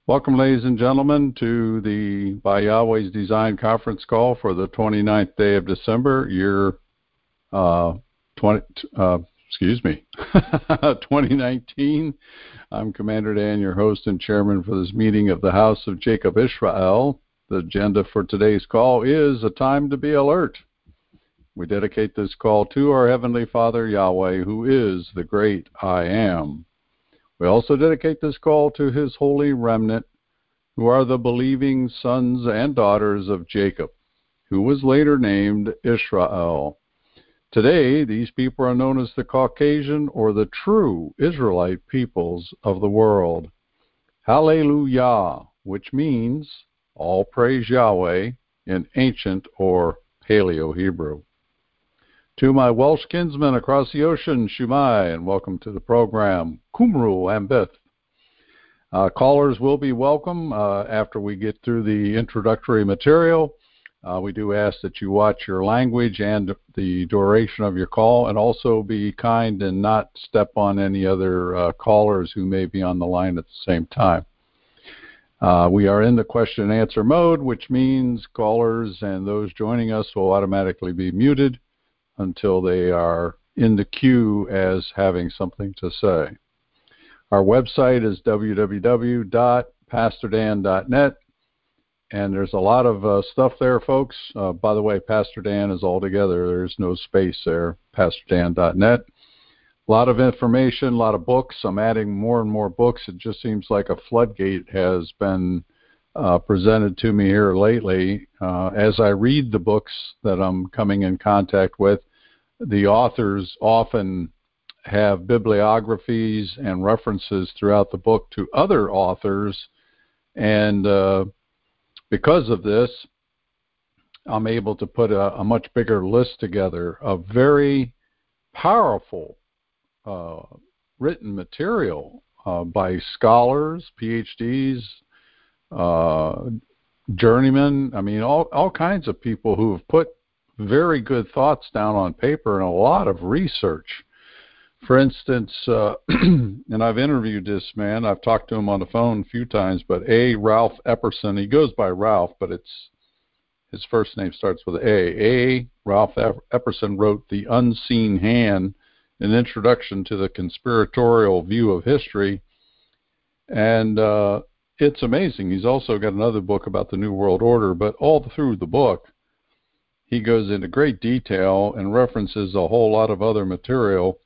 Welcome, ladies and gentlemen, to the By Yahweh's Design conference call for the 29th day of December, year 2019. I'm Commander Dan, your host and chairman for this meeting of the House of Jacob Israel. The agenda for today's call is a time to be alert. We dedicate this call to our Heavenly Father, Yahweh, who is the great I Am. We also dedicate this call to his holy remnant, who are the believing sons and daughters of Jacob, who was later named Israel. Today, these people are known as the Caucasian or the true Israelite peoples of the world. Hallelujah, which means all praise Yahweh in ancient or Paleo-Hebrew. To my Welsh kinsmen across the ocean, Shumai, and welcome to the program, Kumru Ambith. Callers will be welcome after we get through the introductory material. We do ask that you watch your language and the duration of your call, and also be kind and not step on any other callers who may be on the line at the same time. We are in the question and answer mode, which means callers and those joining us will automatically be muted until they are in the queue as having something to say. Our website is www.pastordan.net, and there's a lot of stuff there, folks. By the way, Pastor Dan is all together. There's no space there, pastordan.net. A lot of information, a lot of books. I'm adding more and more books. It just seems like a floodgate has been presented to me here lately. As I read the books that I'm coming in contact with, the authors often have bibliographies and references throughout the book to other authors, and because of this, I'm able to put a much bigger list together of very powerful written material by scholars, PhDs, journeymen, all kinds of people who have put very good thoughts down on paper and a lot of research. For instance, and I've interviewed this man, I've talked to him on the phone a few times, but Ralph Epperson, he goes by Ralph, but his first name starts with A. Ralph Epperson wrote The Unseen Hand, an introduction to the conspiratorial view of history, and it's amazing. He's also got another book about the New World Order, but all through the book, he goes into great detail and references a whole lot of other material.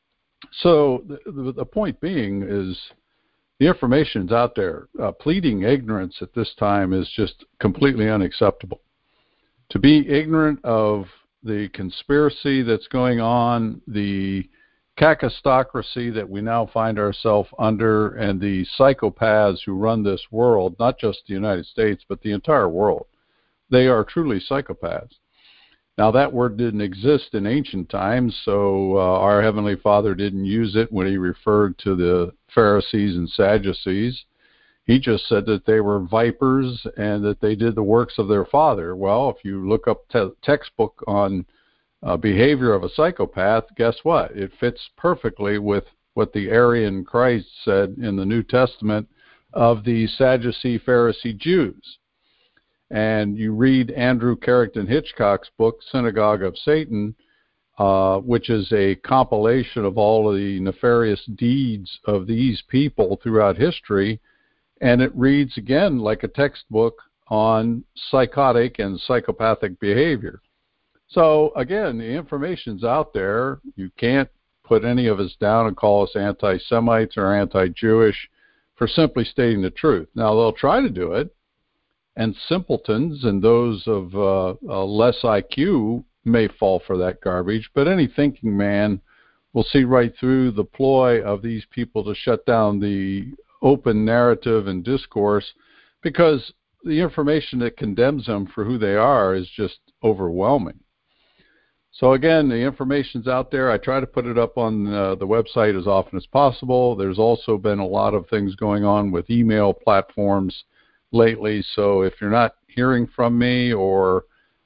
So the point being is the information's out there. Pleading ignorance at this time is just completely unacceptable. To be ignorant of the conspiracy that's going on, the kakistocracy that we now find ourselves under, and the psychopaths who run this world, not just the United States, but the entire world. They are truly psychopaths. Now, that word didn't exist in ancient times, so our Heavenly Father didn't use it when he referred to the Pharisees and Sadducees. He just said that they were vipers and that they did the works of their father. Well, if you look up textbook on behavior of a psychopath, guess what? It fits perfectly with what the Aryan Christ said in the New Testament of the Sadducee Pharisee Jews. And you read Andrew Carrington Hitchcock's book, Synagogue of Satan, which is a compilation of all of the nefarious deeds of these people throughout history, and it reads, again, like a textbook on psychotic and psychopathic behavior. So, again, the information's out there. You can't put any of us down and call us anti-Semites or anti-Jewish for simply stating the truth. Now, they'll try to do it, and simpletons and those of less IQ may fall for that garbage, but any thinking man will see right through the ploy of these people to shut down the open narrative and discourse, because the information that condemns them for who they are is just overwhelming. So again, the information's out there. I try to put it up on the website as often as possible. There's also been a lot of things going on with email platforms lately, so if you're not hearing from me, or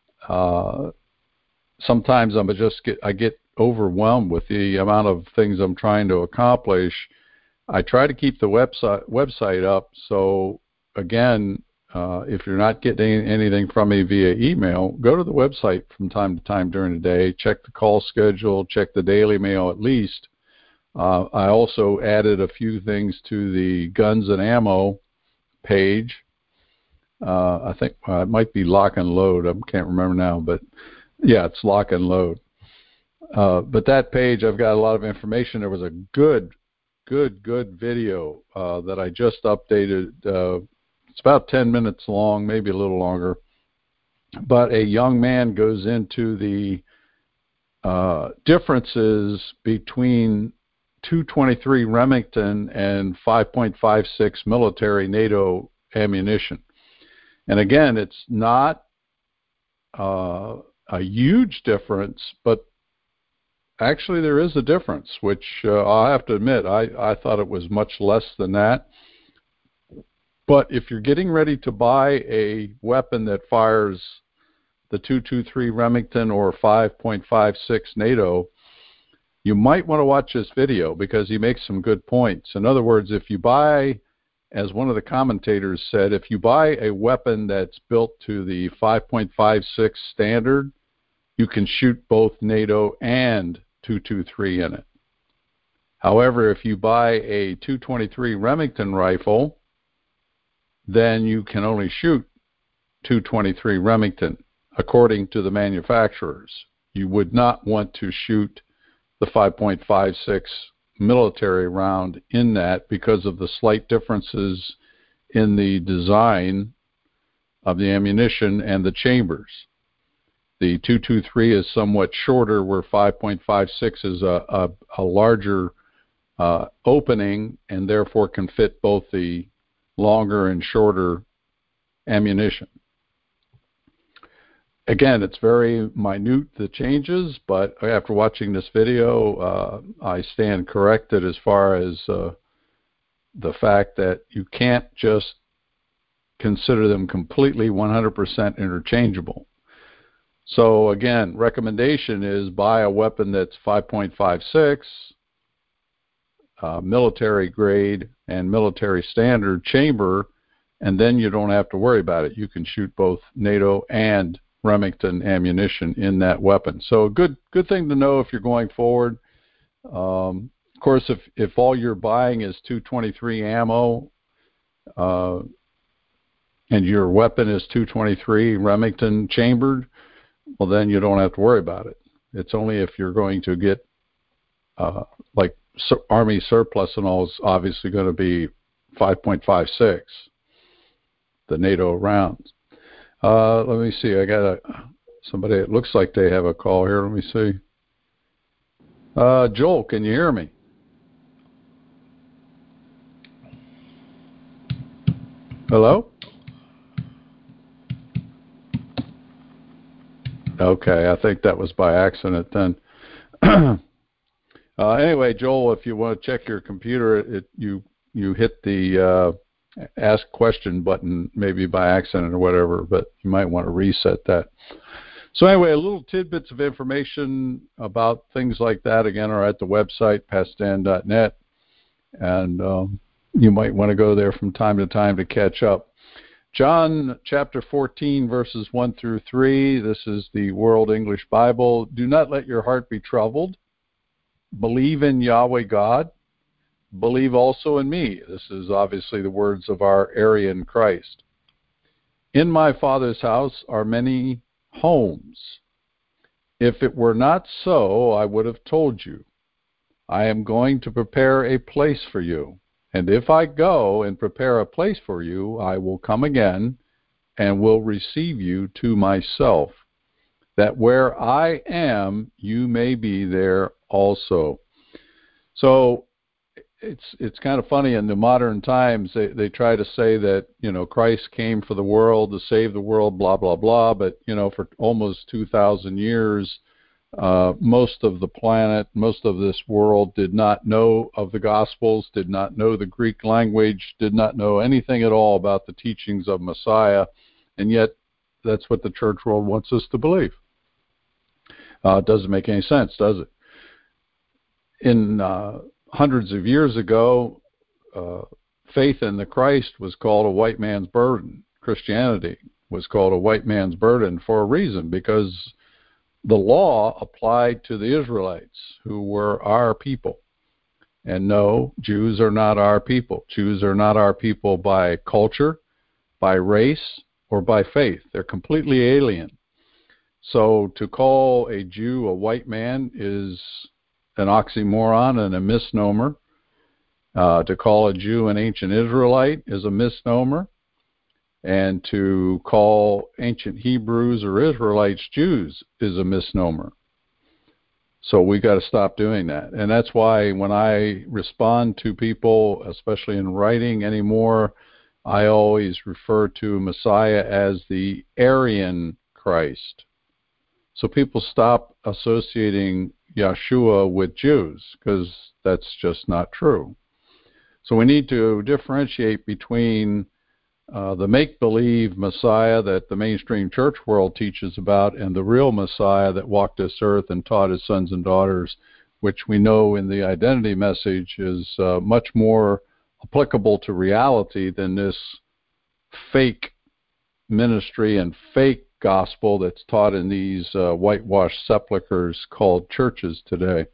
sometimes I get overwhelmed with the amount of things I'm trying to accomplish, I try to keep the website up so again, if you're not getting anything from me via email, go to the website from time to time during the day. Check the call schedule. Check the daily mail at least. I also added a few things to the guns and ammo page. I think it might be lock and load. I can't remember now, but yeah, it's lock and load. But that page, I've got a lot of information. There was a good video that I just updated. It's about 10 minutes long, maybe a little longer. But a young man goes into the differences between 223 Remington and 5.56 military NATO ammunition. And again, it's not a huge difference, but actually there is a difference, which I'll have to admit, I thought it was much less than that. But if you're getting ready to buy a weapon that fires the 223 Remington or 5.56 NATO, you might want to watch this video because he makes some good points. In other words, if you buy, as one of the commentators said, if you buy a weapon that's built to the 5.56 standard, you can shoot both NATO and 223 in it. However, if you buy a 223 Remington rifle, then you can only shoot 223 Remington, according to the manufacturers. You would not want to shoot the 5.56 military round in that because of the slight differences in the design of the ammunition and the chambers. The 223 is somewhat shorter, where 5.56 is a larger opening and therefore can fit both the longer and shorter ammunition. Again, it's very minute, the changes, but after watching this video, I stand corrected as far as the fact that you can't just consider them completely 100% interchangeable. So again, recommendation is buy a weapon that's 5.56, military grade and military standard chamber, and then you don't have to worry about it. You can shoot both NATO and Remington ammunition in that weapon. So a good thing to know if you're going forward. Of course, if all you're buying is 223 ammo and your weapon is 223 Remington chambered, well, then you don't have to worry about it. It's only if you're going to get like Army surplus and all is obviously going to be 5.56, the NATO rounds. Let me see. I got somebody. It looks like they have a call here. Let me see. Joel, can you hear me? Hello? Okay, I think that was by accident then. Anyway, Joel, if you want to check your computer, you hit the ask question button maybe by accident or whatever, but you might want to reset that. So anyway, a little tidbits of information about things like that, again, are at the website, pastordan.net, and you might want to go there from time to time to catch up. John chapter 14, verses 1 through 3, this is the World English Bible. Do not let your heart be troubled. Believe in Yahweh God. Believe also in me. This is obviously the words of our Aryan Christ. In my Father's house are many homes. If it were not so, I would have told you. I am going to prepare a place for you. And if I go and prepare a place for you, I will come again and will receive you to myself, that where I am, you may be there also. So it's kind of funny in the modern times they try to say that, you know, Christ came for the world to save the world, blah blah blah, but you know, for almost 2,000 years most of the planet, most of this world did not know of the Gospels, did not know the Greek language, did not know anything at all about the teachings of Messiah, and yet that's what the church world wants us to believe. It doesn't make any sense, does it? In hundreds of years ago, faith in the Christ was called a white man's burden. Christianity was called a white man's burden for a reason, because the law applied to the Israelites, who were our people. And no, Jews are not our people. Jews are not our people by culture, by race, or by faith. They're completely alien. So to call a Jew a white man is an oxymoron and a misnomer. To call a Jew an ancient Israelite is a misnomer. And to call ancient Hebrews or Israelites Jews is a misnomer. So we got to stop doing that. And that's why when I respond to people, especially in writing anymore, I always refer to Messiah as the Aryan Christ. So people stop associating Yeshua with Jews, because that's just not true. So we need to differentiate between the make-believe Messiah that the mainstream church world teaches about and the real Messiah that walked this earth and taught his sons and daughters, which we know in the identity message is much more applicable to reality than this fake ministry and fake gospel that's taught in these whitewashed sepulchres called churches today.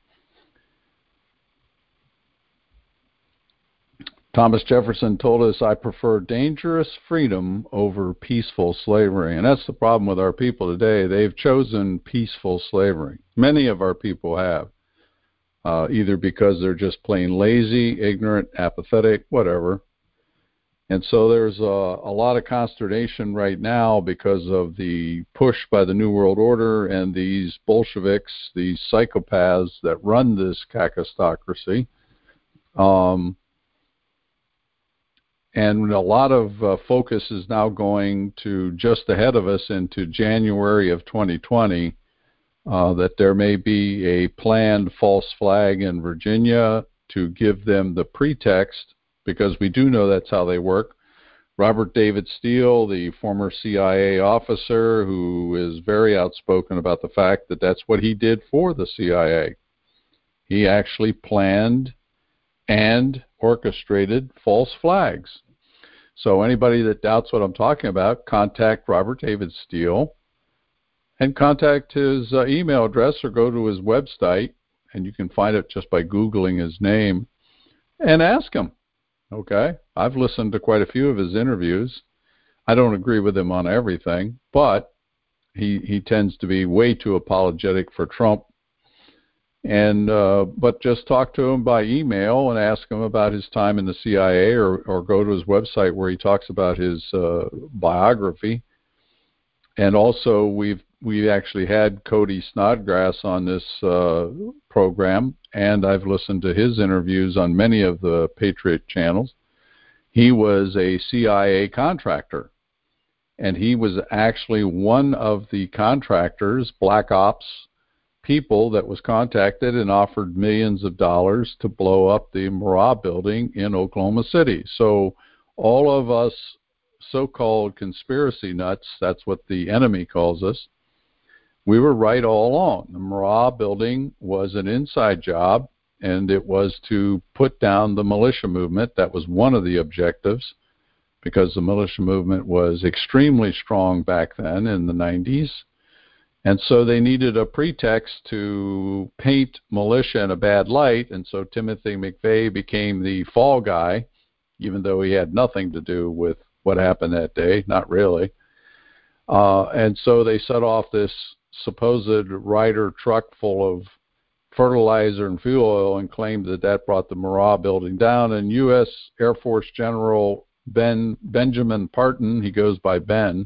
Thomas Jefferson told us, "I prefer dangerous freedom over peaceful slavery." And that's the problem with our people today. They've chosen peaceful slavery. Many of our people have, either because they're just plain lazy, ignorant, apathetic, whatever. And so there's a lot of consternation right now because of the push by the New World Order and these Bolsheviks, these psychopaths that run this kakistocracy. And a lot of focus is now going to just ahead of us into January of 2020, that there may be a planned false flag in Virginia to give them the pretext, because we do know that's how they work. Robert David Steele, the former CIA officer who is very outspoken about the fact that that's what he did for the CIA. He actually planned and orchestrated false flags. So anybody that doubts what I'm talking about, contact Robert David Steele and contact his email address, or go to his website, and you can find it just by Googling his name, and ask him. Okay? I've listened to quite a few of his interviews. I don't agree with him on everything, but he tends to be way too apologetic for Trump. And but just talk to him by email and ask him about his time in the CIA, or go to his website where he talks about his biography. And also we've actually had Cody Snodgrass on this program, and I've listened to his interviews on many of the Patriot channels. He was a CIA contractor, and he was actually one of the contractors, Black Ops people, that was contacted and offered millions of dollars to blow up the Marah building in Oklahoma City. So all of us so-called conspiracy nuts, that's what the enemy calls us, we were right all along. The Marah building was an inside job, and it was to put down the militia movement. That was one of the objectives, because the militia movement was extremely strong back then in the 90s. And so they needed a pretext to paint militia in a bad light, and so Timothy McVeigh became the fall guy, even though he had nothing to do with what happened that day, not really. And so they set off this supposed Ryder truck full of fertilizer and fuel oil and claimed that that brought the Marah building down. And U.S. Air Force General Benjamin Parton, he goes by Ben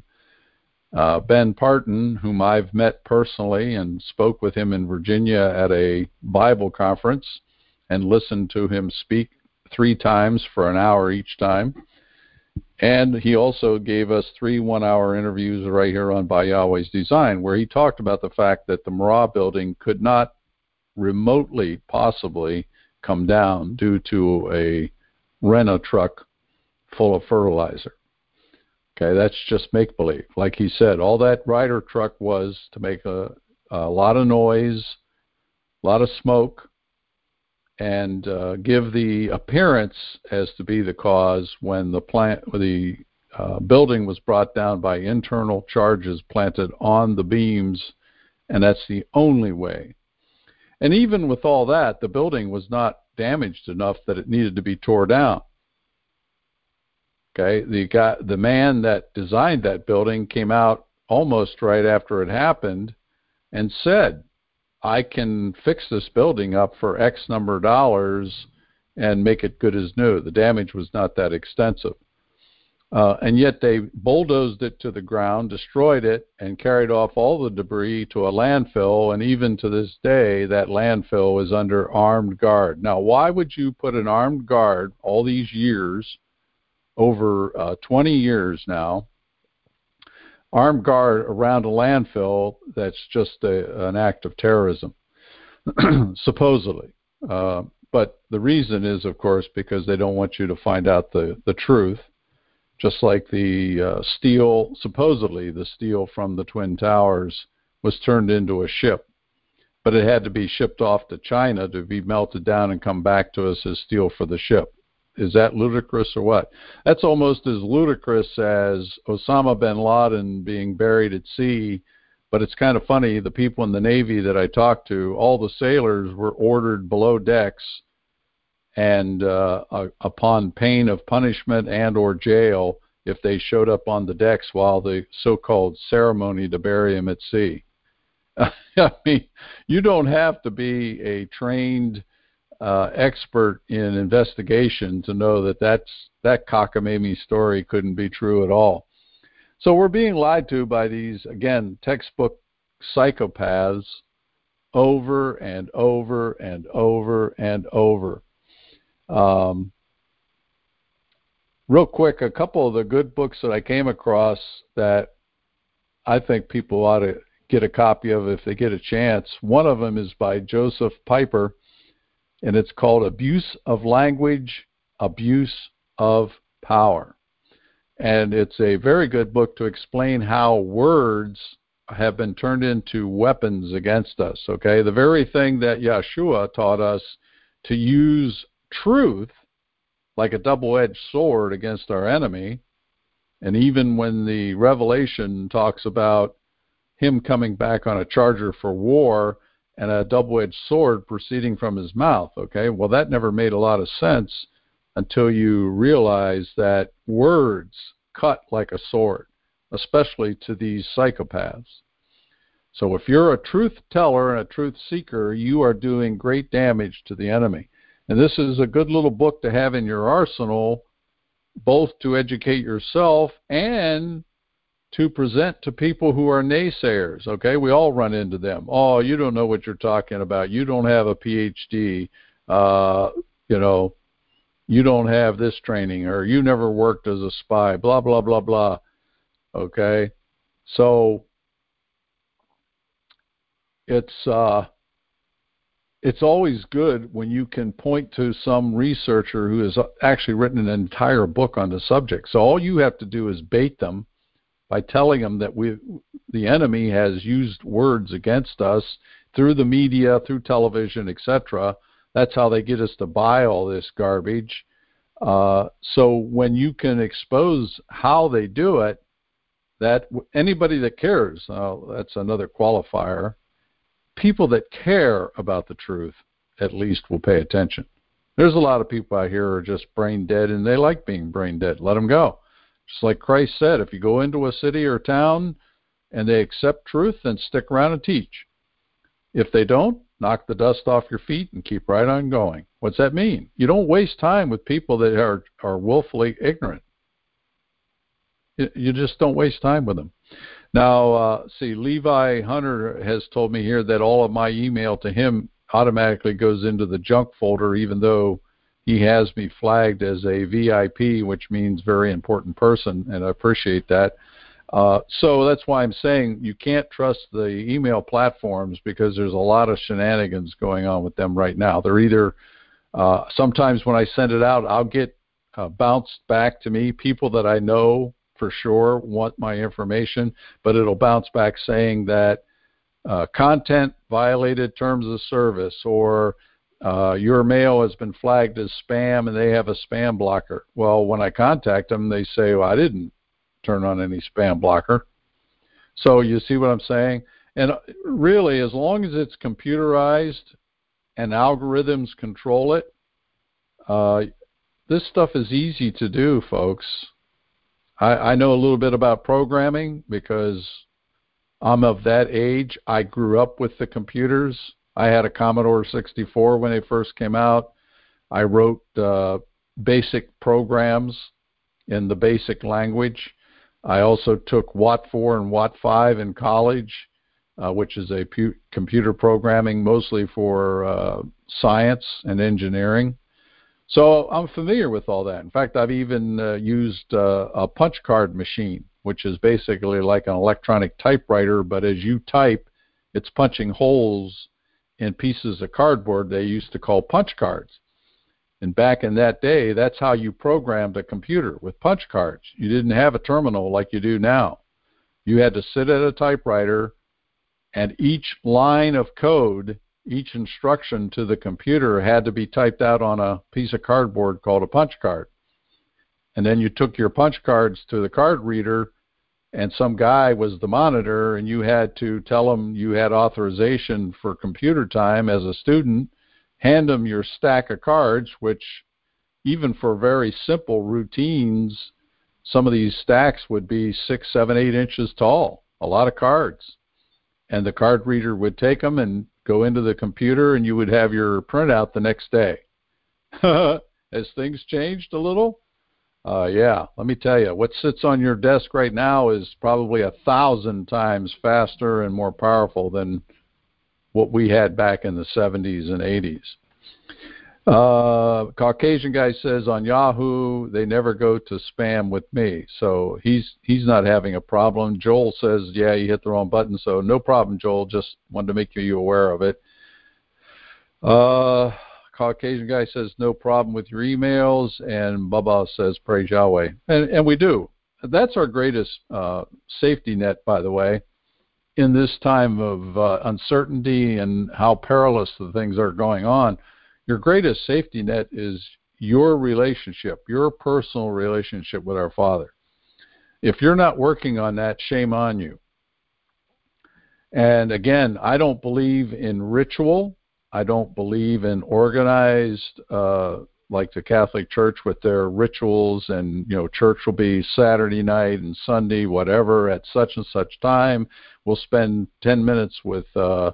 Parton, whom I've met personally and spoke with him in Virginia at a Bible conference and listened to him speak 3 times for an hour each time. And he also gave us 3 one-hour interviews right here on By Yahweh's Design, where he talked about the fact that the Marah building could not remotely possibly come down due to a Renault truck full of fertilizer. Okay, that's just make-believe. Like he said, all that Ryder truck was to make a lot of noise, a lot of smoke, and give the appearance as to be the cause when the building was brought down by internal charges planted on the beams, and that's the only way. And even with all that, the building was not damaged enough that it needed to be tore down. Okay, the man that designed that building came out almost right after it happened and said, I can fix this building up for X number of dollars and make it good as new. The damage was not that extensive. And yet they bulldozed it to the ground, destroyed it, and carried off all the debris to a landfill, and even to this day, that landfill is under armed guard. Now, why would you put an armed guard all these years, over 20 years now, armed guard around a landfill that's just an act of terrorism, supposedly? But the reason is, of course, because they don't want you to find out the truth. Just like the steel, supposedly the steel from the Twin Towers was turned into a ship, but it had to be shipped off to China to be melted down and come back to us as steel for the ship. Is that ludicrous or what? That's almost as ludicrous as Osama bin Laden being buried at sea. But it's kind of funny, the people in the Navy that I talked to, all the sailors were ordered below decks, and upon pain of punishment and or jail if they showed up on the decks while the so-called ceremony to bury him at sea. I mean, you don't have to be a trained expert in investigation to know that cockamamie story couldn't be true at all. So we're being lied to by these, again, textbook psychopaths over and over and over and over. Real quick, a couple of the good books that I came across that I think people ought to get a copy of if they get a chance. One of them is by Joseph Piper, and it's called Abuse of Language, Abuse of Power. And it's a very good book to explain how words have been turned into weapons against us, okay? The very thing that Yeshua taught us to use truth like a double-edged sword against our enemy. And even when the Revelation talks about him coming back on a charger for war and a double-edged sword proceeding from his mouth, okay? Well, that never made a lot of sense until you realize that words cut like a sword, especially to these psychopaths. So if you're a truth teller and a truth seeker, you are doing great damage to the enemy. And this is a good little book to have in your arsenal, both to educate yourself and to present to people who are naysayers, okay? We all run into them. Oh, you don't know what you're talking about. You don't have a PhD. You don't have this training, or you never worked as a spy, blah, blah, blah, blah, okay? So it's always good when you can point to some researcher who has actually written an entire book on the subject. So all you have to do is bait them by telling them that the enemy has used words against us through the media, through television, etc. That's how they get us to buy all this garbage. So when you can expose how they do it, that anybody that cares, that's another qualifier, people that care about the truth at least will pay attention. There's a lot of people out here who are just brain dead, and they like being brain dead. Let them go. Just like Christ said, if you go into a city or town and they accept truth, then stick around and teach. If they don't, knock the dust off your feet and keep right on going. What's that mean? You don't waste time with people that are willfully ignorant. You just don't waste time with them. Now, Levi Hunter has told me here that all of my email to him automatically goes into the junk folder, even though he has me flagged as a VIP, which means very important person, and I appreciate that. So that's why I'm saying you can't trust the email platforms, because there's a lot of shenanigans going on with them right now. They're either, sometimes when I send it out, I'll get bounced back to me, people that I know for sure want my information, but it'll bounce back saying that content violated terms of service, or Your mail has been flagged as spam and they have a spam blocker. Well, when I contact them, they say, well, I didn't turn on any spam blocker. So you see what I'm saying? And really, as long as it's computerized and algorithms control it, this stuff is easy to do, folks. I know a little bit about programming because I'm of that age. I grew up with the computers. I had a Commodore 64 when they first came out. I wrote basic programs in the BASIC language. I also took Watt 4 and Watt 5 in college, which is a computer programming mostly for science and engineering. So I'm familiar with all that. In fact, I've even used a punch card machine, which is basically like an electronic typewriter, but as you type, it's punching holes in pieces of cardboard they used to call punch cards. And back in that day, that's how you programmed a computer, with punch cards. You didn't have a terminal like you do now. You had to sit at a typewriter, and each line of code, each instruction to the computer had to be typed out on a piece of cardboard called a punch card. And then you took your punch cards to the card reader, and some guy was the monitor, and you had to tell him you had authorization for computer time as a student, hand him your stack of cards, which even for very simple routines, some of these stacks would be 6, 7, 8 inches tall, a lot of cards. And the card reader would take them and go into the computer, and you would have your printout the next day. Has things changed a little? Yeah, let me tell you, what sits on your desk right now is probably 1,000 times faster and more powerful than what we had back in the 70s and 80s. Caucasian guy says on Yahoo, they never go to spam with me. So he's not having a problem. Joel says, yeah, you hit the wrong button. So no problem, Joel. Just wanted to make you aware of it. Caucasian guy says, no problem with your emails. And Baba says, praise Yahweh. And we do. That's our greatest safety net, by the way, in this time of uncertainty and how perilous the things are going on. Your greatest safety net is your relationship, your personal relationship with our Father. If you're not working on that, shame on you. And again, I don't believe in ritual. I don't believe in organized, like the Catholic Church with their rituals, and church will be Saturday night and Sunday, whatever, at such and such time. We'll spend 10 minutes with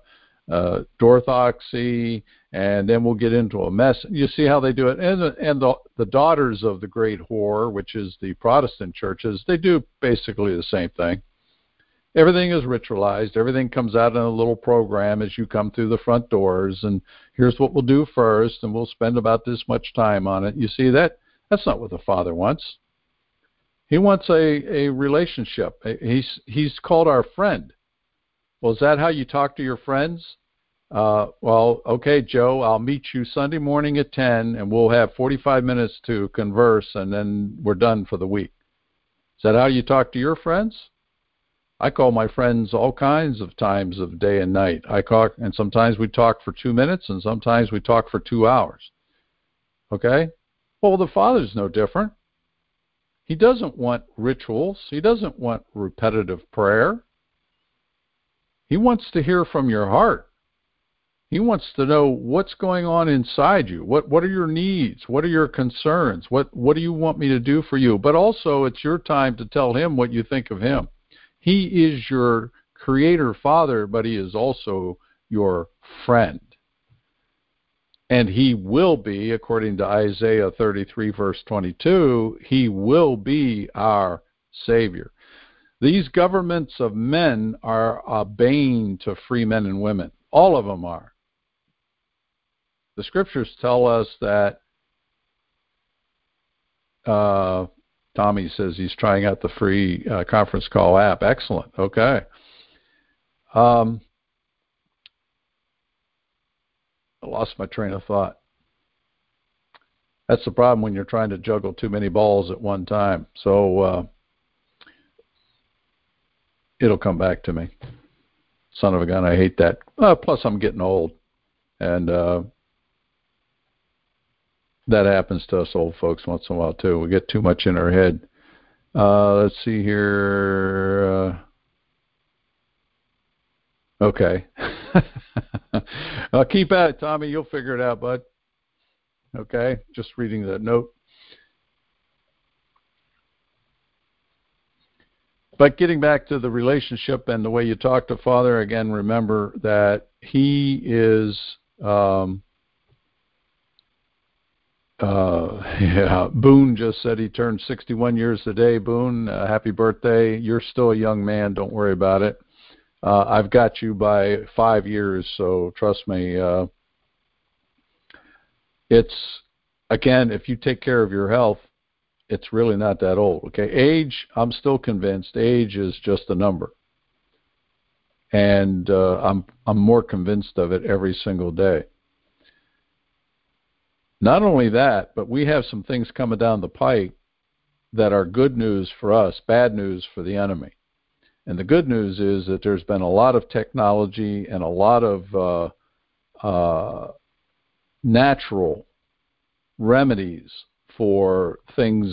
orthodoxy, and then we'll get into a mess. You see how they do it. And the daughters of the great whore, which is the Protestant churches, they do basically the same thing. Everything is ritualized. Everything comes out in a little program as you come through the front doors, and here's what we'll do first, and we'll spend about this much time on it. You see, that's not what the Father wants. He wants a relationship. He's called our friend. Well, is that how you talk to your friends? Well, okay, Joe, I'll meet you Sunday morning at 10, and we'll have 45 minutes to converse, and then we're done for the week. Is that how you talk to your friends? I call my friends all kinds of times of day and night. And sometimes we talk for 2 minutes, and sometimes we talk for 2 hours. Okay? Well, the Father's no different. He doesn't want rituals. He doesn't want repetitive prayer. He wants to hear from your heart. He wants to know what's going on inside you. What are your needs? What are your concerns? What do you want me to do for you? But also, it's your time to tell him what you think of him. He is your creator Father, but he is also your friend. And he will be, according to Isaiah 33, verse 22, he will be our Savior. These governments of men are a bane to free men and women. All of them are. The scriptures tell us that Tommy says he's trying out the free conference call app. Excellent. Okay. I lost my train of thought. That's the problem when you're trying to juggle too many balls at one time. So it'll come back to me. Son of a gun, I hate that. Plus, I'm getting old. And That happens to us old folks once in a while, too. We get too much in our head. Let's see here. Okay. Keep at it, Tommy. You'll figure it out, bud. Okay. Just reading that note. But getting back to the relationship and the way you talk to Father, again, remember that he is, Boone just said he turned 61 years today. Boone, happy birthday. You're still a young man. Don't worry about it. I've got you by 5 years, so trust me. It's, again, if you take care of your health, it's really not that old. Okay, age, I'm still convinced age is just a number, and I'm more convinced of it every single day. Not only that, but we have some things coming down the pike that are good news for us, bad news for the enemy. And the good news is that there's been a lot of technology and a lot of natural remedies for things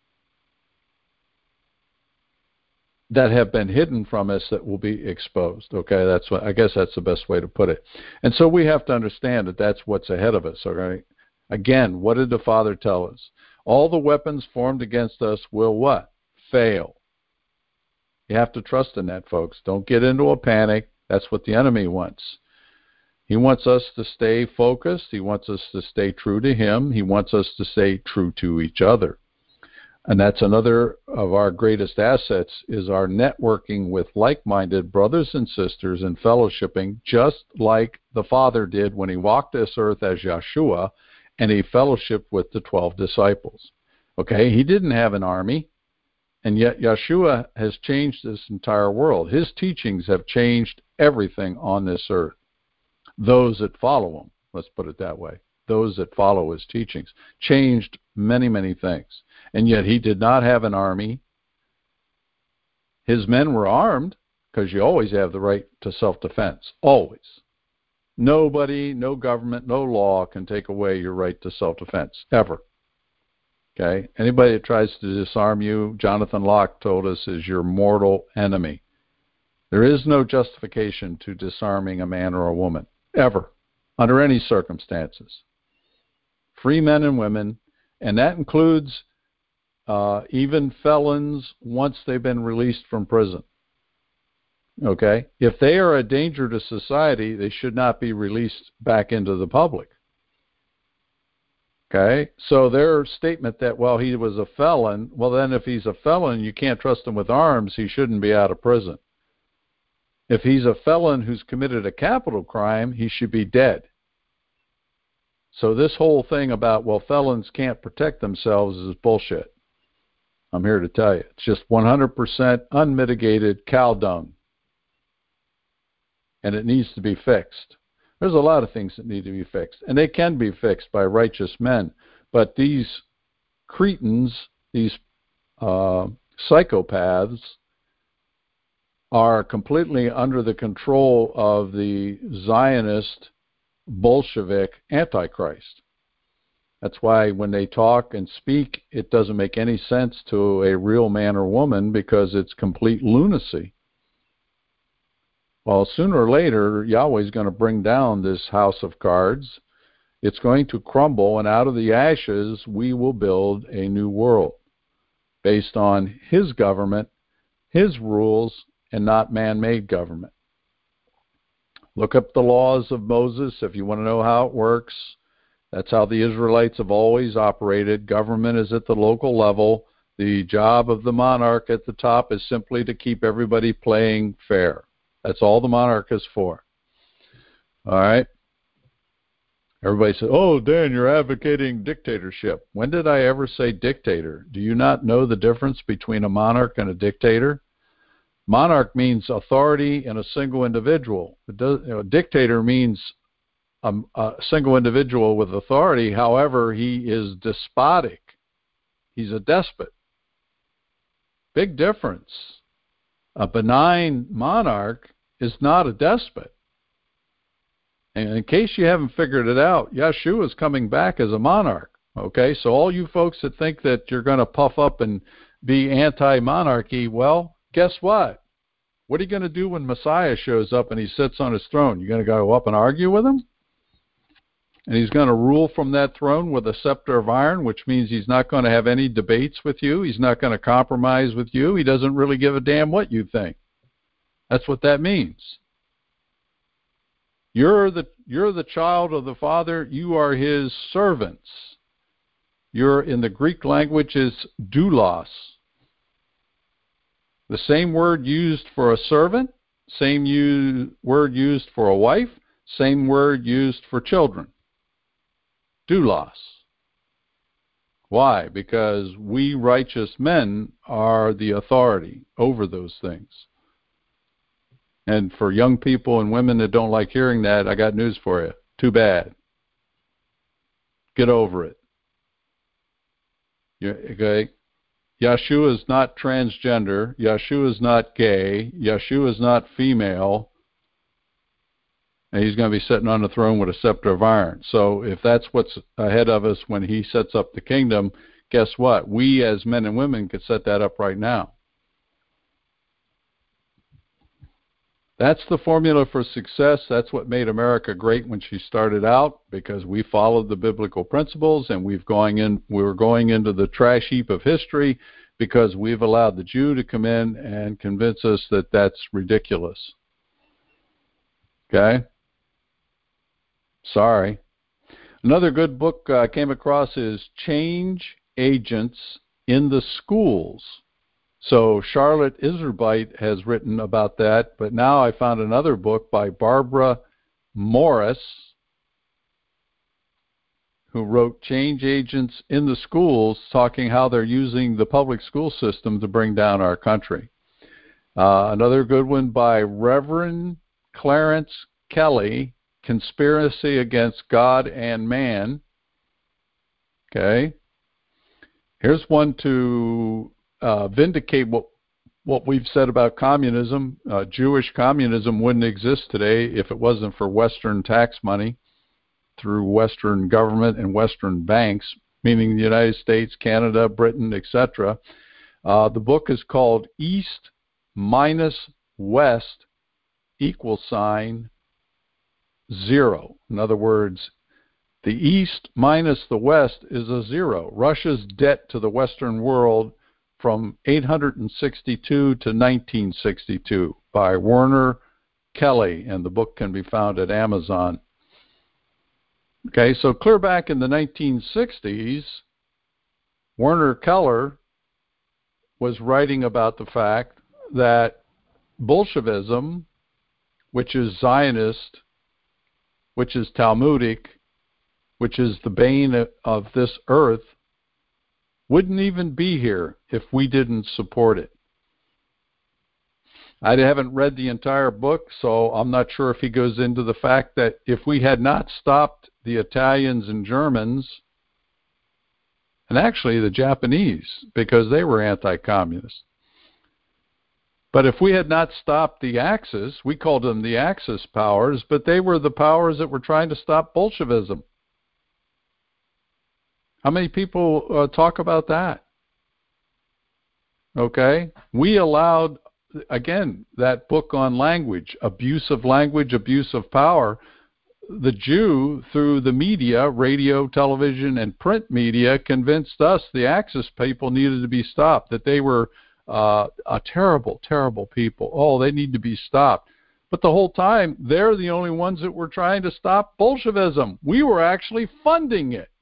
that have been hidden from us that will be exposed. Okay, that's what I guess that's the best way to put it. And so we have to understand that that's what's ahead of us. Okay, again, what did the Father tell us? All the weapons formed against us will what? Fail. You have to trust in that, folks. Don't get into a panic. That's what the enemy wants. He wants us to stay focused. He wants us to stay true to him. He wants us to stay true to each other. And that's another of our greatest assets is our networking with like-minded brothers and sisters and fellowshipping, just like the Father did when he walked this earth as Yeshua, and he fellowshiped with the 12 disciples. Okay, he didn't have an army, and yet Yeshua has changed this entire world. His teachings have changed everything on this earth. Those that follow him, let's put it that way, those that follow his teachings, changed many, many things. And yet he did not have an army. His men were armed, because you always have the right to self-defense, always. Nobody, no government, no law can take away your right to self-defense, ever. Okay? Anybody that tries to disarm you, Jonathan Locke told us, is your mortal enemy. There is no justification to disarming a man or a woman, ever, under any circumstances. Free men and women, and that includes even felons once they've been released from prison. Okay? If they are a danger to society, they should not be released back into the public. Okay? So their statement that, well, he was a felon, well, then if he's a felon, you can't trust him with arms, he shouldn't be out of prison. If he's a felon who's committed a capital crime, he should be dead. So this whole thing about, well, felons can't protect themselves is bullshit. I'm here to tell you. It's just 100% unmitigated cow dung. And it needs to be fixed. There's a lot of things that need to be fixed. And they can be fixed by righteous men. But these cretins, these psychopaths, are completely under the control of the Zionist Bolshevik Antichrist. That's why when they talk and speak, it doesn't make any sense to a real man or woman, because it's complete lunacy. Well, sooner or later, Yahweh's going to bring down this house of cards. It's going to crumble, and out of the ashes, we will build a new world based on his government, his rules, and not man-made government. Look up the laws of Moses if you want to know how it works. That's how the Israelites have always operated. Government is at the local level. The job of the monarch at the top is simply to keep everybody playing fair. That's all the monarch is for. All right? Everybody says, oh, Dan, you're advocating dictatorship. When did I ever say dictator? Do you not know the difference between a monarch and a dictator? Monarch means authority in a single individual. Dictator means a single individual with authority. However, he is despotic. He's a despot. Big difference. A benign monarch is not a despot. And in case you haven't figured it out, Yeshua is coming back as a monarch. Okay, so all you folks that think that you're going to puff up and be anti-monarchy, well, guess what? What are you going to do when Messiah shows up and he sits on his throne? You're going to go up and argue with him? And he's going to rule from that throne with a scepter of iron, which means he's not going to have any debates with you. He's not going to compromise with you. He doesn't really give a damn what you think. That's what that means. You're the child of the Father. You are his servants. In the Greek language is doulos. The same word used for a servant, word used for a wife, same word used for children. Doulos. Why? Because we righteous men are the authority over those things. And for young people and women that don't like hearing that, I got news for you. Too bad. Get over it. Okay? Yeshua is not transgender. Yeshua is not gay. Yeshua is not female. And he's going to be sitting on the throne with a scepter of iron. So if that's what's ahead of us when he sets up the kingdom, guess what? We as men and women could set that up right now. That's the formula for success. That's what made America great when she started out, because we followed the biblical principles, and we were going into the trash heap of history because we've allowed the Jew to come in and convince us that that's ridiculous. Okay? Sorry. Another good book I came across is Change Agents in the Schools. So Charlotte Iserbyt has written about that, but now I found another book by Barbara Morris, who wrote Change Agents in the Schools, talking how they're using the public school system to bring down our country. Another good one by Reverend Clarence Kelly, Conspiracy Against God and Man. Okay. Here's one to vindicate what we've said about communism. Jewish communism wouldn't exist today if it wasn't for Western tax money through Western government and Western banks, meaning the United States, Canada, Britain, etc. The book is called East minus West equal sign 0. In other words, the East minus the West is a 0. Russia's debt to the Western world from 862 to 1962 by Werner Kelly, and the book can be found at Amazon. Okay, so clear back in the 1960s, Werner Keller was writing about the fact that Bolshevism, which is Zionist, which is Talmudic, which is the bane of this earth, wouldn't even be here if we didn't support it. I haven't read the entire book, so I'm not sure if he goes into the fact that if we had not stopped the Italians and Germans, and actually the Japanese, because they were anti-communist, but if we had not stopped the Axis, we called them the Axis powers, but they were the powers that were trying to stop Bolshevism. How many people talk about that? Okay? We allowed, again, that book on language, abuse of power. The Jew, through the media, radio, television, and print media, convinced us the Axis people needed to be stopped, that they were a terrible, terrible people. Oh, they need to be stopped. But the whole time, they're the only ones that were trying to stop Bolshevism. We were actually funding it.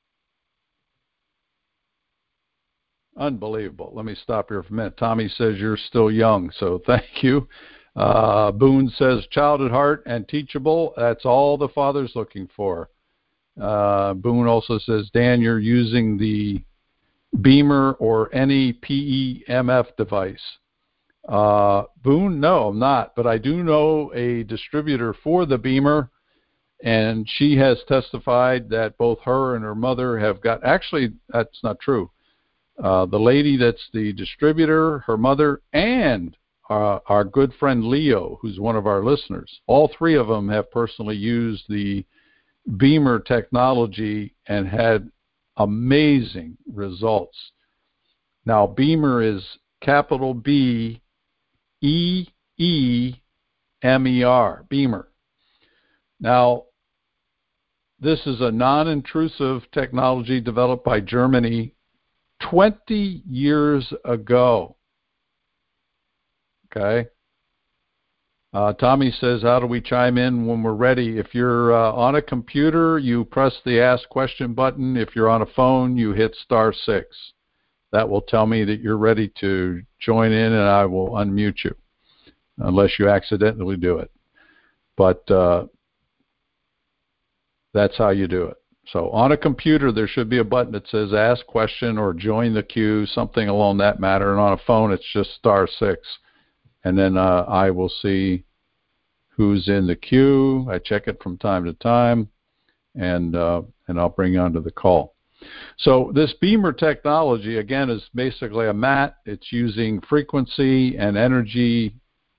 Unbelievable. Let me stop here for a minute. Tommy says you're still young, so thank you. Boone says child at heart and teachable. That's all the Father's looking for. Boone also says, Dan, you're using the Beamer or any PEMF device. Boone, no, I'm not, but I do know a distributor for the Beamer, and she has testified that both her and her mother have got, actually, that's not true. The lady that's the distributor, her mother, and our good friend Leo, who's one of our listeners, all three of them have personally used the Beamer technology and had amazing results. Now, Beamer is capital BEEMER, Beamer. Now, this is a non-intrusive technology developed by Germany 20 years ago. Okay. Tommy says, how do we chime in when we're ready? If you're on a computer, you press the Ask Question button. If you're on a phone, you hit *6. That will tell me that you're ready to join in, and I will unmute you, unless you accidentally do it. But that's how you do it. So on a computer, there should be a button that says Ask Question or Join the Queue, something along that matter. And on a phone, it's just *6. And then I will see who's in the queue. I check it from time to time, and I'll bring you onto the call. So this Beamer technology, again, is basically a mat. It's using frequency and energy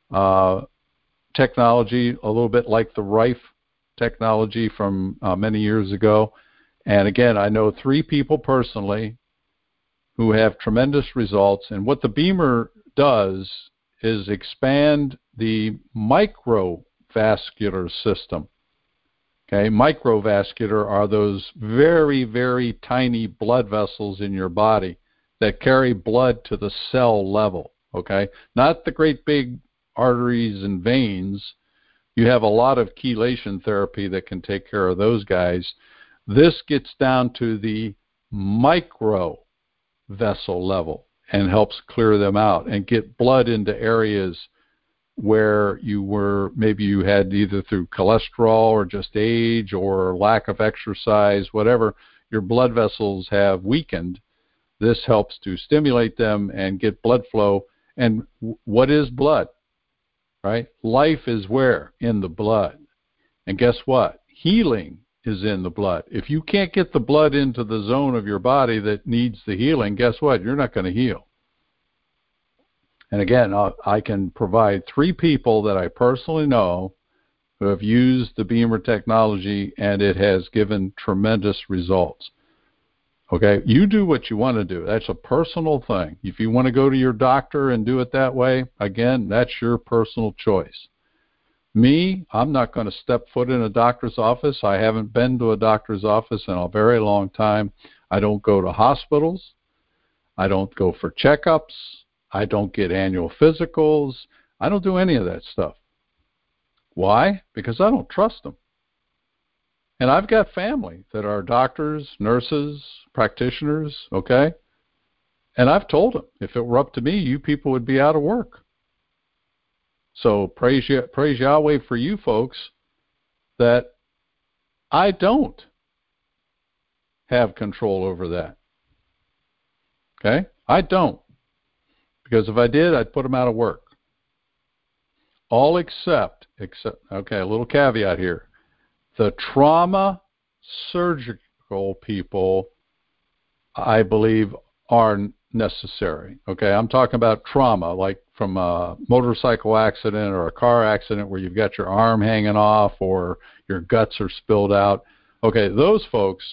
technology, a little bit like the Rife technology from many years ago. And again, I know 3 people personally who have tremendous results. And what the Beamer does is expand the microvascular system. Okay, microvascular are those very, very tiny blood vessels in your body that carry blood to the cell level. Okay, not the great big arteries and veins. You have a lot of chelation therapy that can take care of those guys. This gets down to the micro vessel level and helps clear them out and get blood into areas where maybe you had either through cholesterol or just age or lack of exercise, whatever, your blood vessels have weakened. This helps to stimulate them and get blood flow. And what is blood? Right? Life is where? In the blood. And guess what? Healing is in the blood. If you can't get the blood into the zone of your body that needs the healing, guess what? You're not going to heal. And again, I can provide 3 people that I personally know who have used the Beamer technology, and it has given tremendous results. Okay, you do what you want to do. That's a personal thing. If you want to go to your doctor and do it that way, again, that's your personal choice. Me, I'm not going to step foot in a doctor's office. I haven't been to a doctor's office in a very long time. I don't go to hospitals. I don't go for checkups. I don't get annual physicals. I don't do any of that stuff. Why? Because I don't trust them. And I've got family that are doctors, nurses, practitioners, okay? And I've told them, if it were up to me, you people would be out of work. So praise Yahweh for you folks that I don't have control over that. Okay? I don't. Because if I did, I'd put them out of work. All except, okay, a little caveat here. The trauma surgical people, I believe, are necessary. Okay, I'm talking about trauma, like from a motorcycle accident or a car accident where you've got your arm hanging off or your guts are spilled out. Okay, those folks,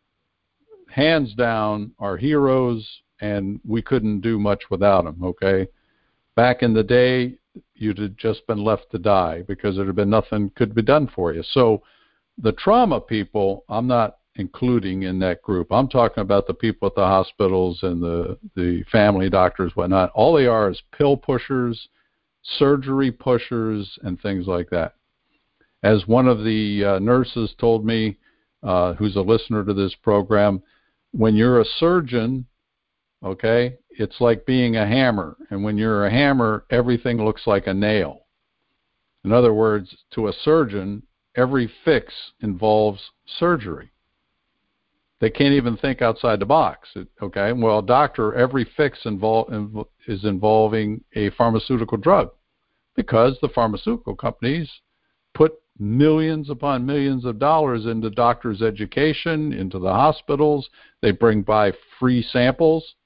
hands down, are heroes, and we couldn't do much without them. Okay, back in the day, you'd have just been left to die because there'd have been nothing could be done for you. So the trauma people, I'm not including in that group. I'm talking about the people at the hospitals and the family doctors, whatnot. All they are is pill pushers, surgery pushers, and things like that. As one of the nurses told me, who's a listener to this program, when you're a surgeon, okay, it's like being a hammer. And when you're a hammer, everything looks like a nail. In other words, to a surgeon, every fix involves surgery. They can't even think outside the box. Okay, well, doctor, every fix is involving a pharmaceutical drug because the pharmaceutical companies put millions upon millions of dollars into doctors' education, into the hospitals. They bring by free samples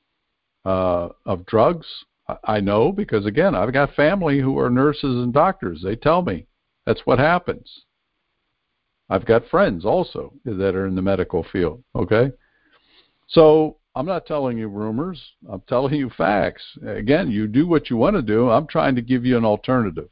of drugs. I know because, again, I've got family who are nurses and doctors. They tell me that's what happens. I've got friends also that are in the medical field, okay? So I'm not telling you rumors. I'm telling you facts. Again, you do what you want to do. I'm trying to give you an alternative.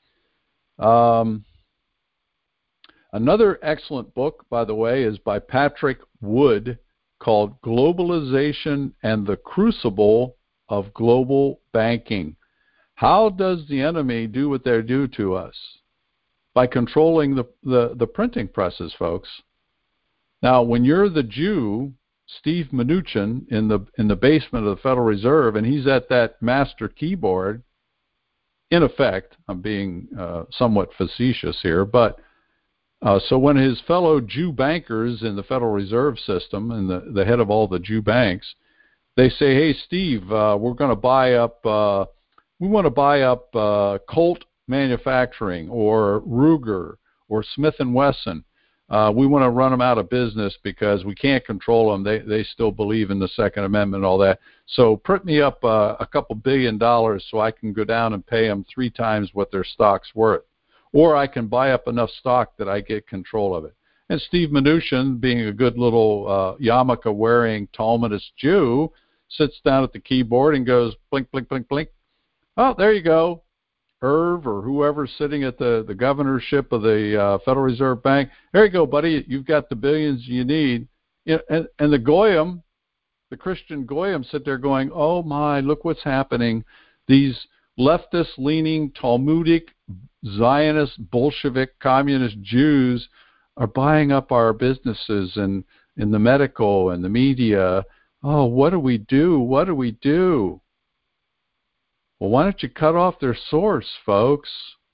Another excellent book, by the way, is by Patrick Wood called Globalization and the Crucible of Global Banking. How does the enemy do what they do to us? By controlling the printing presses, folks. Now, when you're the Jew, Steve Mnuchin, in the basement of the Federal Reserve, and he's at that master keyboard, in effect, I'm being somewhat facetious here, but so when his fellow Jew bankers in the Federal Reserve System and the head of all the Jew banks, they say, "Hey, Steve, we're going to buy up. We want to buy up Colt Manufacturing or Ruger or Smith and Wesson. We want to run them out of business because we can't control them. They still believe in the Second Amendment and all that. So print me up a couple $1 billion so I can go down and pay them 3 times what their stock's worth. Or I can buy up enough stock that I get control of it." And Steve Mnuchin, being a good little yarmulke-wearing Talmudist Jew, sits down at the keyboard and goes, blink, blink, blink, blink. "Oh, there you go. Irv or whoever's sitting at the governorship of the Federal Reserve Bank. There you go, buddy. You've got the billions you need." And the Goyim, the Christian Goyim, sit there going, "Oh my, look what's happening. These leftist-leaning, Talmudic, Zionist, Bolshevik, communist Jews are buying up our businesses and in the medical and the media. Oh, what do we do? What do we do?" Well, why don't you cut off their source, folks?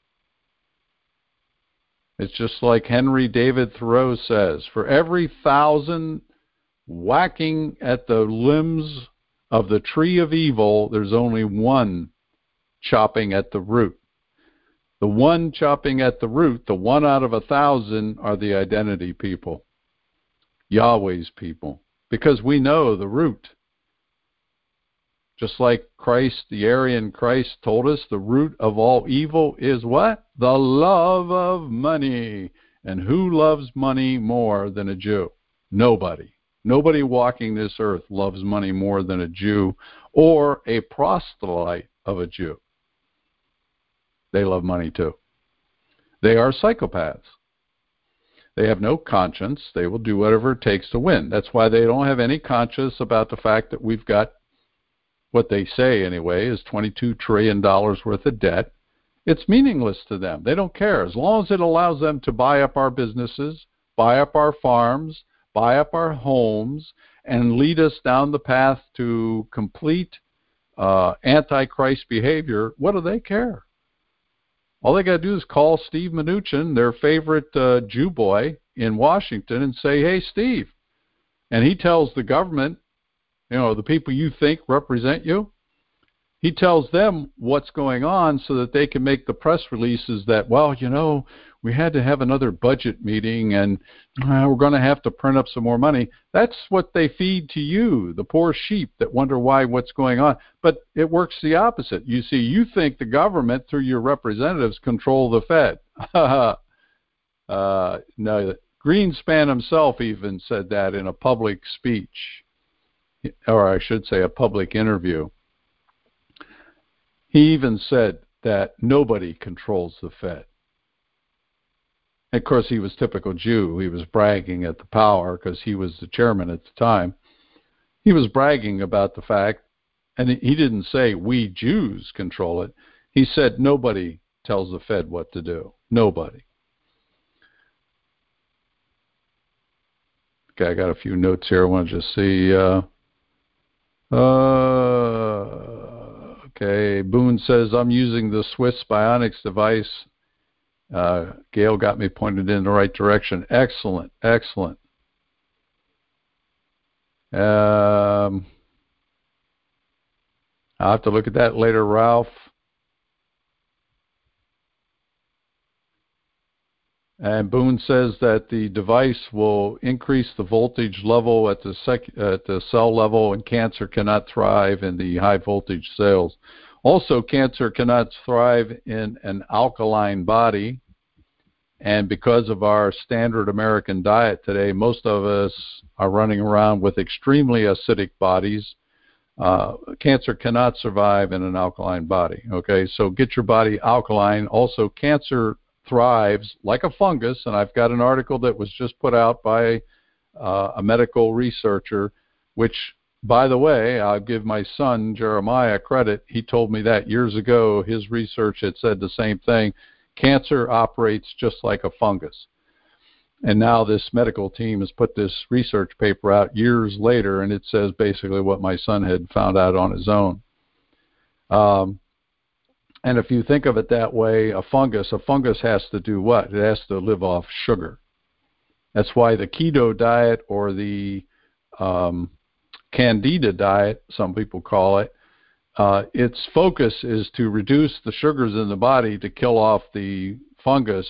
It's just like Henry David Thoreau says, for every 1,000 whacking at the limbs of the tree of evil, there's only one chopping at the root. The one chopping at the root, the 1 out of 1,000, are the identity people, Yahweh's people, because we know the root. Just like Christ, the Aryan Christ, told us, the root of all evil is what? The love of money. And who loves money more than a Jew? Nobody. Nobody walking this earth loves money more than a Jew or a proselyte of a Jew. They love money too. They are psychopaths. They have no conscience. They will do whatever it takes to win. That's why they don't have any conscience about the fact that we've got, what they say anyway, is $22 trillion worth of debt. It's meaningless to them. They don't care. As long as it allows them to buy up our businesses, buy up our farms, buy up our homes, and lead us down the path to complete antichrist behavior, what do they care? All they got to do is call Steve Mnuchin, their favorite Jew boy in Washington, and say, "Hey, Steve." And he tells the government, the people you think represent you, he tells them what's going on so that they can make the press releases that, well, we had to have another budget meeting and we're going to have to print up some more money. That's what they feed to you, the poor sheep that wonder what's going on. But it works the opposite. You see, you think the government, through your representatives, control the Fed. No, Greenspan himself even said that in a public speech, or I should say a public interview. He even said that nobody controls the Fed. And of course, he was typical Jew. He was bragging at the power because he was the chairman at the time. He was bragging about the fact, and he didn't say we Jews control it. He said nobody tells the Fed what to do. Nobody. Okay, I got a few notes here. I want to just see. Okay, Boone says, "I'm using the Swiss Bionics device. Gail got me pointed in the right direction." Excellent, excellent. I'll have to look at that later, Ralph. And Boone says that the device will increase the voltage level at the cell level, and cancer cannot thrive in the high voltage cells. Also, cancer cannot thrive in an alkaline body. And because of our standard American diet today, most of us are running around with extremely acidic bodies. Cancer cannot survive in an alkaline body. Okay, so get your body alkaline. Also, cancer thrives like a fungus, and I've got an article that was just put out by a medical researcher, which, by the way, I'll give my son Jeremiah credit. He told me that years ago. His research had said the same thing. Cancer operates just like a fungus. And now this medical team has put this research paper out years later, and it says basically what my son had found out on his own. And if you think of it that way, a fungus has to do what? It has to live off sugar. That's why the keto diet, or the Candida diet, some people call it, its focus is to reduce the sugars in the body to kill off the fungus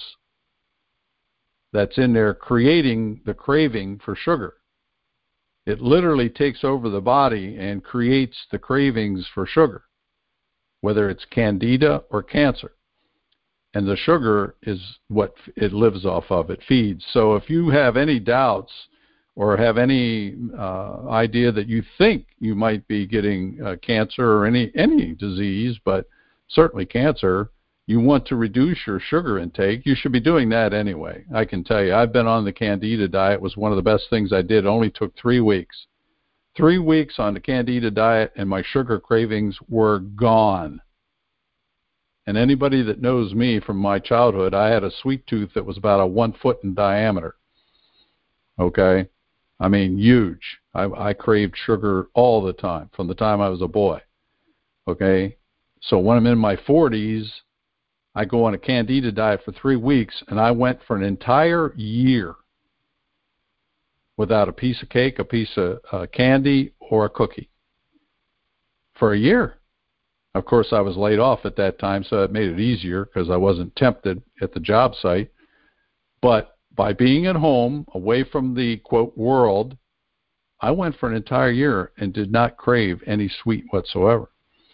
that's in there, creating the craving for sugar. It literally takes over the body and creates the cravings for sugar, whether it's Candida or cancer. And the sugar is what it lives off of, it feeds. So if you have any doubts or have any idea that you think you might be getting cancer or any disease, but certainly cancer, you want to reduce your sugar intake, you should be doing that anyway. I can tell you, I've been on the Candida diet. It was one of the best things I did. It only took 3 weeks. 3 weeks on the Candida diet, and my sugar cravings were gone. And anybody that knows me from my childhood, I had a sweet tooth that was about 1 foot in diameter. Okay? I mean, huge. I craved sugar all the time, from the time I was a boy. Okay? So when I'm in my 40s, I go on a Candida diet for 3 weeks, and I went for an entire year without a piece of cake, a piece of candy, or a cookie. For a year. Of course, I was laid off at that time, so it made it easier because I wasn't tempted at the job site. But by being at home, away from the, quote, world, I went for an entire year and did not crave any sweet whatsoever.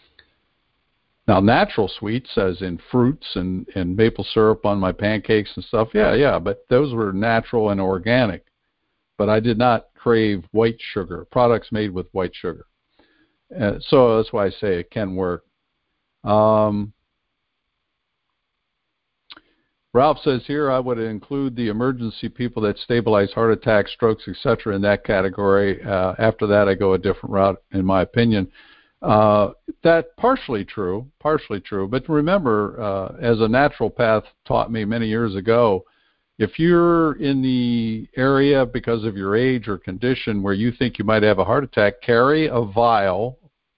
Now, natural sweets, as in fruits and maple syrup on my pancakes and stuff, yeah, but those were natural and organic. But I did not crave white sugar, products made with white sugar. So that's why I say it can work. Ralph says here, I would include the emergency people that stabilize heart attacks, strokes, etc. in that category. After that, I go a different route, in my opinion. That partially true. But remember, as a naturopath taught me many years ago, if you're in the area because of your age or condition where you think you might have a heart attack, carry a vial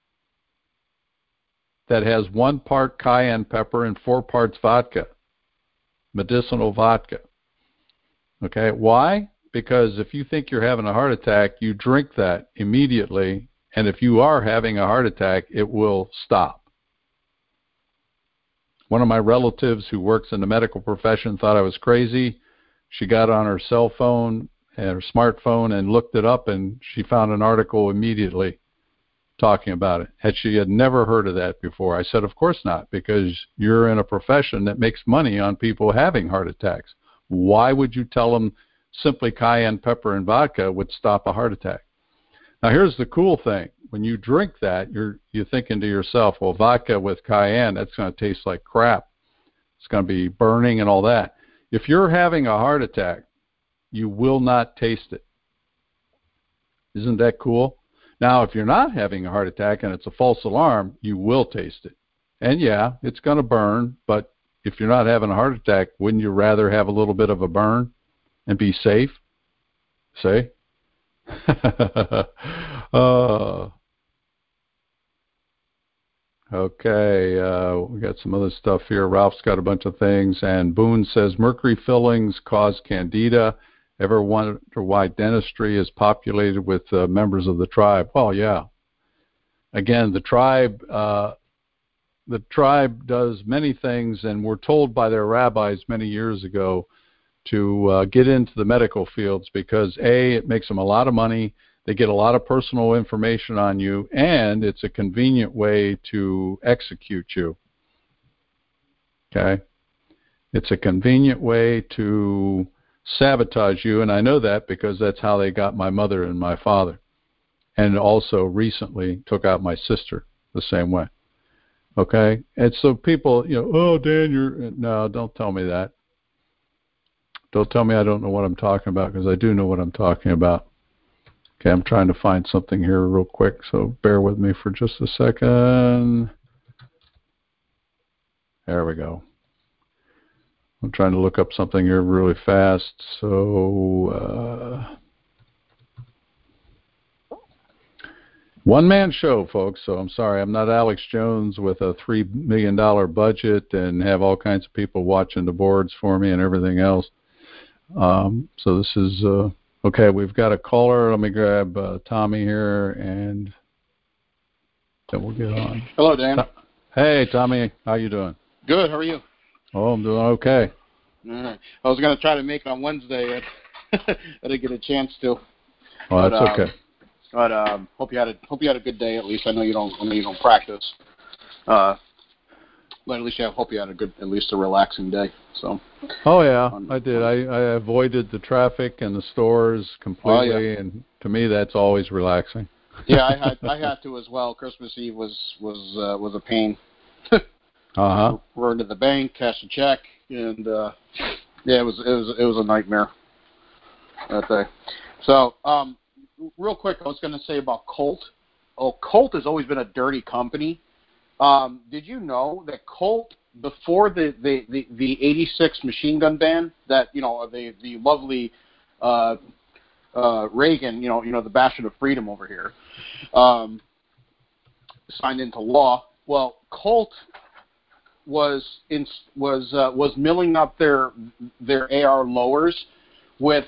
that has 1 part cayenne pepper and 4 parts vodka, medicinal vodka. Okay, why? Because if you think you're having a heart attack, you drink that immediately, and if you are having a heart attack, it will stop. One of my relatives who works in the medical profession thought I was crazy. She got on her cell phone and her smartphone and looked it up, and she found an article immediately talking about it. She had never heard of that before. I said, of course not, because you're in a profession that makes money on people having heart attacks. Why would you tell them simply cayenne pepper and vodka would stop a heart attack? Now, here's the cool thing. When you drink that, you're thinking to yourself, well, vodka with cayenne, that's going to taste like crap. It's going to be burning and all that. If you're having a heart attack, you will not taste it. Isn't that cool? Now, if you're not having a heart attack and it's a false alarm, you will taste it. And yeah, it's going to burn, but if you're not having a heart attack, wouldn't you rather have a little bit of a burn and be safe? See? Okay, we got some other stuff here. Ralph's got a bunch of things, and Boone says mercury fillings cause candida. Ever wonder why dentistry is populated with members of the tribe? Well, yeah. Again, the tribe does many things, and were told by their rabbis many years ago to get into the medical fields because, A, it makes them a lot of money, they get a lot of personal information on you, and it's a convenient way to execute you. Okay? It's a convenient way to sabotage you, and I know that because that's how they got my mother and my father, and also recently took out my sister the same way. Okay? And so people, oh, Dan, no, don't tell me that. Don't tell me I don't know what I'm talking about, because I do know what I'm talking about. Okay, I'm trying to find something here real quick, so bear with me for just a second. There we go. I'm trying to look up something here really fast. So, one-man show, folks. So I'm sorry, I'm not Alex Jones with a $3 million budget and have all kinds of people watching the boards for me and everything else. So this is, okay, we've got a caller. Let me grab Tommy here, and then we'll get on. Hello, Dan. Hey, Tommy. How you doing? Good. How are you? Oh, I'm doing okay. All right. I was going to try to make it on Wednesday. I didn't get a chance to. Oh, that's okay. But hope you had a good day. At least I know you don't practice. But at least hope you had at least a relaxing day. So. Oh yeah, I did. I avoided the traffic and the stores completely, oh, yeah. And to me that's always relaxing. Yeah, I had to as well. Christmas Eve was a pain. Run to the bank, cash a check, and yeah, it was a nightmare that day. So, real quick, I was going to say about Colt. Oh, Colt has always been a dirty company. Did you know that Colt, before the 86 machine gun ban, that the lovely Reagan, the bastion of freedom over here, signed into law? Well, Colt was milling up their AR lowers with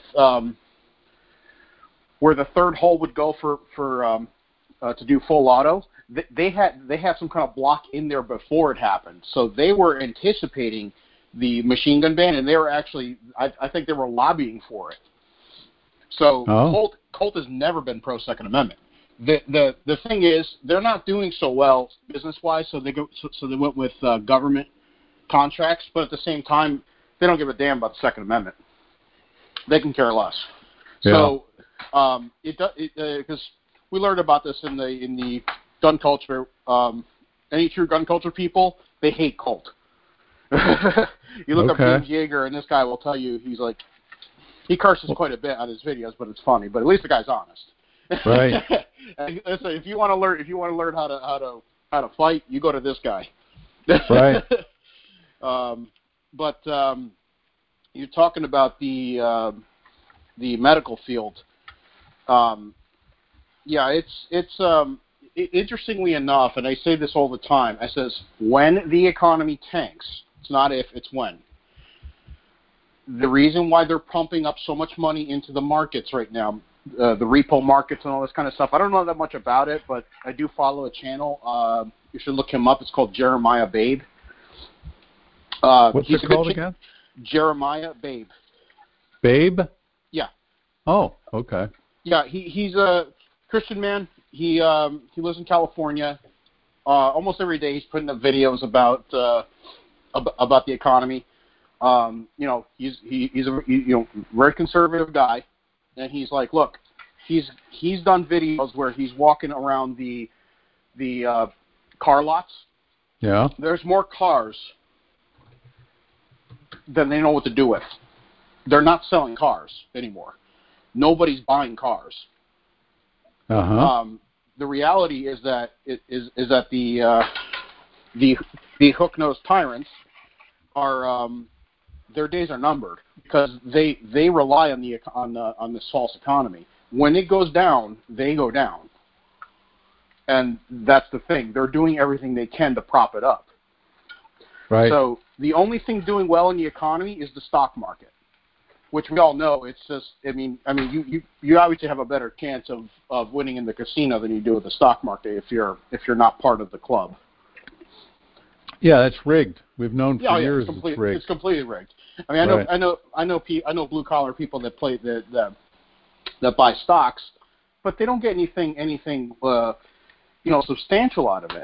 where the third hole would go for to do full auto. They had some kind of block in there before it happened, so they were anticipating the machine gun ban, and they were actually I think they were lobbying for it. So Colt has never been pro Second Amendment. The thing is, they're not doing so well business wise, so they went with government contracts, but at the same time they don't give a damn about the Second Amendment. They can care less. Yeah. So because we learned about this in the gun culture. Any true gun culture people, they hate Colt. You look up James Yeager, and this guy will tell you he curses quite a bit on his videos, but it's funny. But at least the guy's honest. Right. So if you want to learn how to fight, you go to this guy. Right. But you're talking about the medical field. Yeah, it's interestingly enough, and I say this all the time. I says when the economy tanks, it's not if, it's when. The reason why they're pumping up so much money into the markets right now, the repo markets and all this kind of stuff. I don't know that much about it, but I do follow a channel. You should look him up. It's called Jeremiah Babe. What's it called again? Jeremiah Babe. Babe? Yeah. Oh, okay. Yeah, he's a Christian man. He lives in California. Almost every day he's putting up videos about the economy. He's a very conservative guy, and he's like, look, he's done videos where he's walking around the car lots. Yeah. There's more cars than they know what to do with. They're not selling cars anymore. Nobody's buying cars. The reality is that the hook-nosed tyrants are their days are numbered because they rely on this false economy. When it goes down, they go down, and that's the thing. They're doing everything they can to prop it up. Right. So the only thing doing well in the economy is the stock market, which we all know. It's just, I mean, you obviously have a better chance of winning in the casino than you do with the stock market if you're not part of the club. Yeah, that's rigged. We've known for years it's rigged. It's completely rigged. I mean, I know blue collar people that play that buy stocks, but they don't get anything substantial out of it.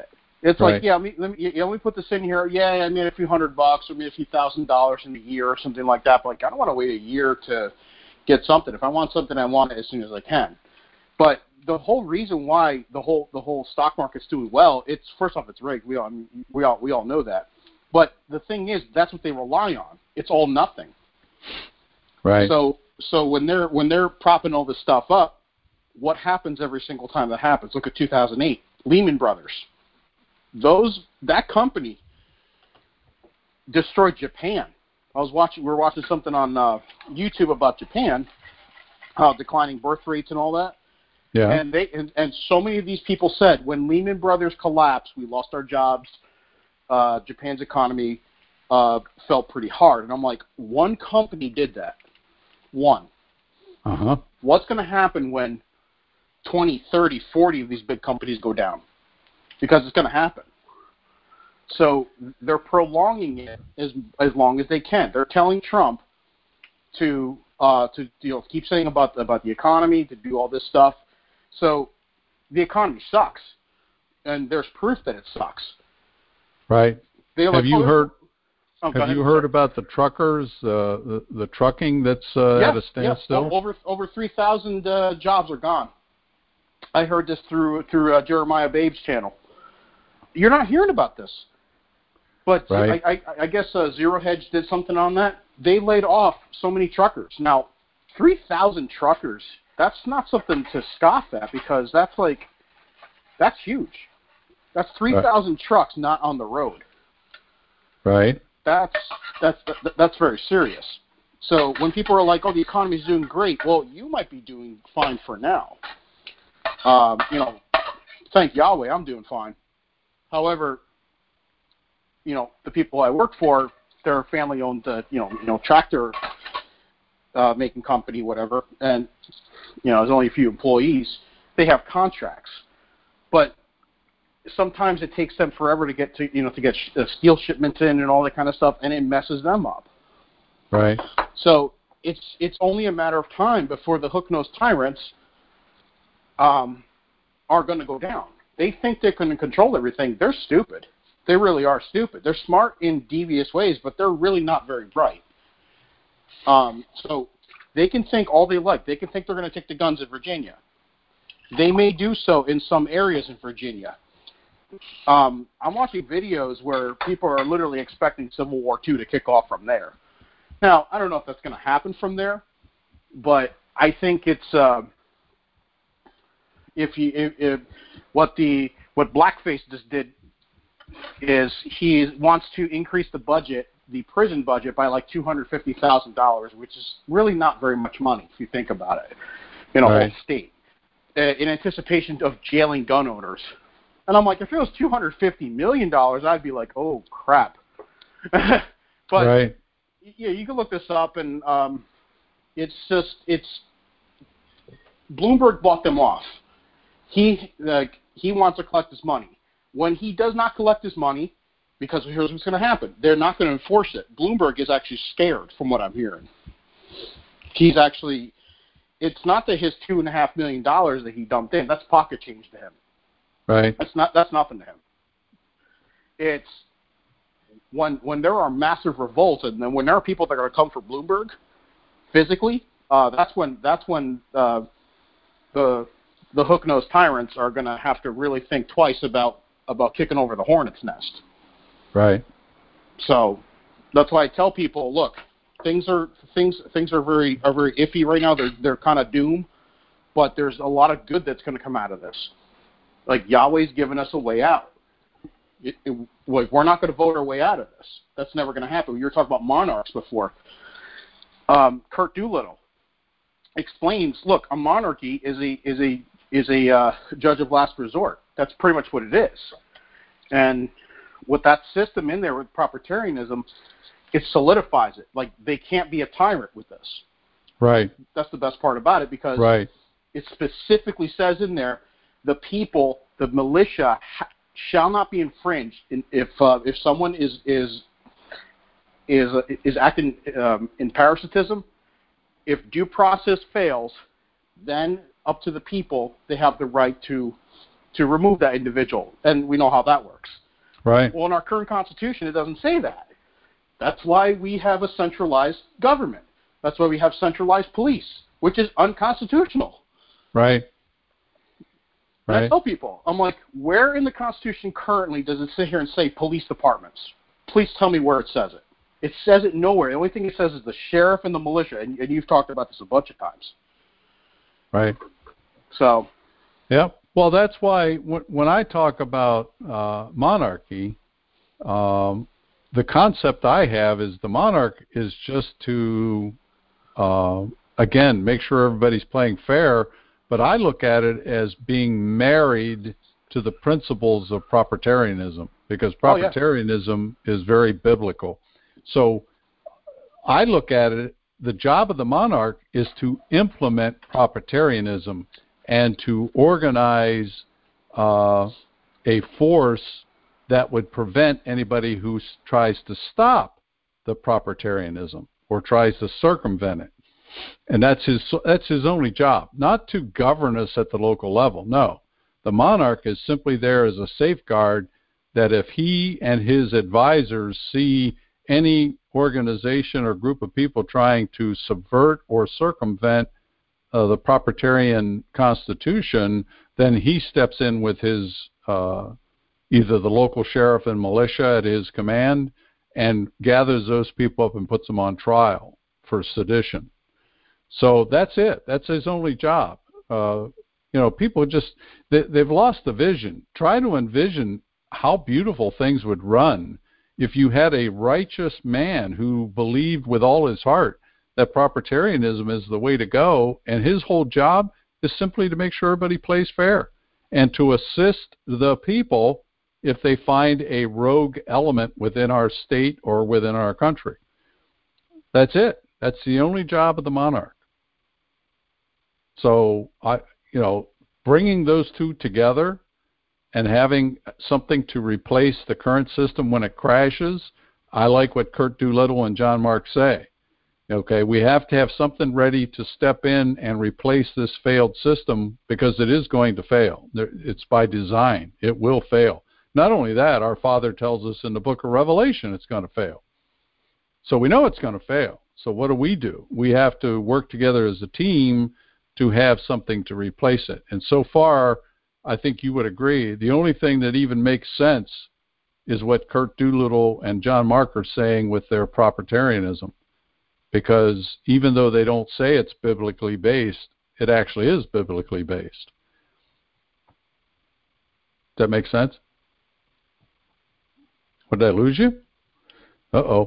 It's Right. like, yeah, let me put this in here. Yeah, I made a few $100 or maybe a few $1,000 in a year or something like that. But like, I don't want to wait a year to get something. If I want something, I want it as soon as I can. But the whole reason why the whole stock market's doing well, it's first off, it's rigged. We all know that. But the thing is, that's what they rely on. It's all nothing. Right. So when they're propping all this stuff up, what happens every single time that happens? Look at 2008, Lehman Brothers. That company destroyed Japan. We were watching something on YouTube about Japan, declining birth rates and all that. Yeah. And so many of these people said when Lehman Brothers collapsed, we lost our jobs. Japan's economy fell pretty hard. And I'm like, one company did that. One. Uh-huh. What's going to happen when 20, 30, 40 of these big companies go down? Because it's going to happen. So they're prolonging it as long as they can. They're telling Trump to keep saying about the economy, to do all this stuff. So the economy sucks, and there's proof that it sucks. Right. Have you heard about the truckers, the trucking that's at a standstill? Yes. Over 3,000 jobs are gone. I heard this through Jeremiah Babe's channel. You're not hearing about this. But right. I guess Zero Hedge did something on that. They laid off so many truckers. Now, 3,000 truckers, that's not something to scoff at because that's huge. That's 3,000 trucks not on the road. Right. That's very serious. So when people are like, "Oh, the economy's doing great," well, you might be doing fine for now. Thank Yahweh, I'm doing fine. However, the people I work for, they're a family-owned, tractor making company, whatever, and there's only a few employees. They have contracts, but sometimes it takes them forever to get steel shipments in and all that kind of stuff, and it messes them up. Right. So it's only a matter of time before the hook-nosed tyrants are going to go down. They think they can control everything. They're stupid. They really are stupid. They're smart in devious ways, but they're really not very bright. So they can think all they like. They can think they're going to take the guns in Virginia. They may do so in some areas in Virginia. I'm watching videos where people are literally expecting Civil War II to kick off from there. Now, I don't know if that's going to happen from there, but I think it's what Blackface just did is he wants to increase the prison budget by like $250,000, which is really not very much money if you think about it in a whole state, in anticipation of jailing gun owners. And I'm like, if it was $250 million, I'd be like, oh crap. But yeah, you can look this up, and it's Bloomberg bought them off. He wants to collect his money. When he does not collect his money, because here's what's going to happen. They're not going to enforce it. Bloomberg is actually scared from what I'm hearing. It's not that his $2.5 million that he dumped in, that's pocket change to him. Right. That's nothing to him. It's when there are massive revolts and then when there are people that are going to come for Bloomberg physically, that's when the hook-nosed tyrants are going to have to really think twice about kicking over the hornet's nest. Right. So that's why I tell people, look, things are very iffy right now. They're kind of doomed, but there's a lot of good that's going to come out of this. Like Yahweh's given us a way out. We're not going to vote our way out of this. That's never going to happen. You were talking about monarchs before. Kurt Doolittle explains, look, a monarchy is a judge of last resort. That's pretty much what it is. And with that system in there with proprietarianism, it solidifies it. Like they can't be a tyrant with this. Right. That's the best part about it because it specifically says in there, the people, the militia, shall not be infringed if someone is acting in parasitism. If due process fails, then up to the people, they have the right to to remove that individual, and we know how that works. Right. Well, in our current Constitution, it doesn't say that. That's why we have a centralized government. That's why we have centralized police, which is unconstitutional. Right. And I tell people, I'm like, where in the Constitution currently does it sit here and say police departments? Please tell me where it says it. It says it nowhere. The only thing it says is the sheriff and the militia, and you've talked about this a bunch of times. Right. So. Yeah. Well, that's why when I talk about monarchy, the concept I have is the monarch is just to, again, make sure everybody's playing fair, but I look at it as being married to the principles of proprietarianism, because proprietarianism is very biblical. So I look at it, the job of the monarch is to implement proprietarianism and to organize a force that would prevent anybody who tries to stop the proprietarianism or tries to circumvent it. And that's his only job, not to govern us at the local level. No, the monarch is simply there as a safeguard that if he and his advisors see any organization or group of people trying to subvert or circumvent the proprietarian constitution, then he steps in with his either the local sheriff and militia at his command and gathers those people up and puts them on trial for sedition. So that's it. That's his only job. People just, they've lost the vision. Try to envision how beautiful things would run if you had a righteous man who believed with all his heart that proprietarianism is the way to go, and his whole job is simply to make sure everybody plays fair and to assist the people if they find a rogue element within our state or within our country. That's it. That's the only job of the monarch. So, bringing those two together and having something to replace the current system when it crashes, I like what Curt Doolittle and John Mark say. Okay, we have to have something ready to step in and replace this failed system because it is going to fail. It's by design. It will fail. Not only that, our Father tells us in the book of Revelation it's going to fail. So we know it's going to fail. So what do? We have to work together as a team to have something to replace it. And so far, I think you would agree, the only thing that even makes sense is what Curt Doolittle and John Mark are saying with their proprietarianism. Because even though they don't say it's biblically based, it actually is biblically based. Does that make sense? What, did I lose you? Uh-oh.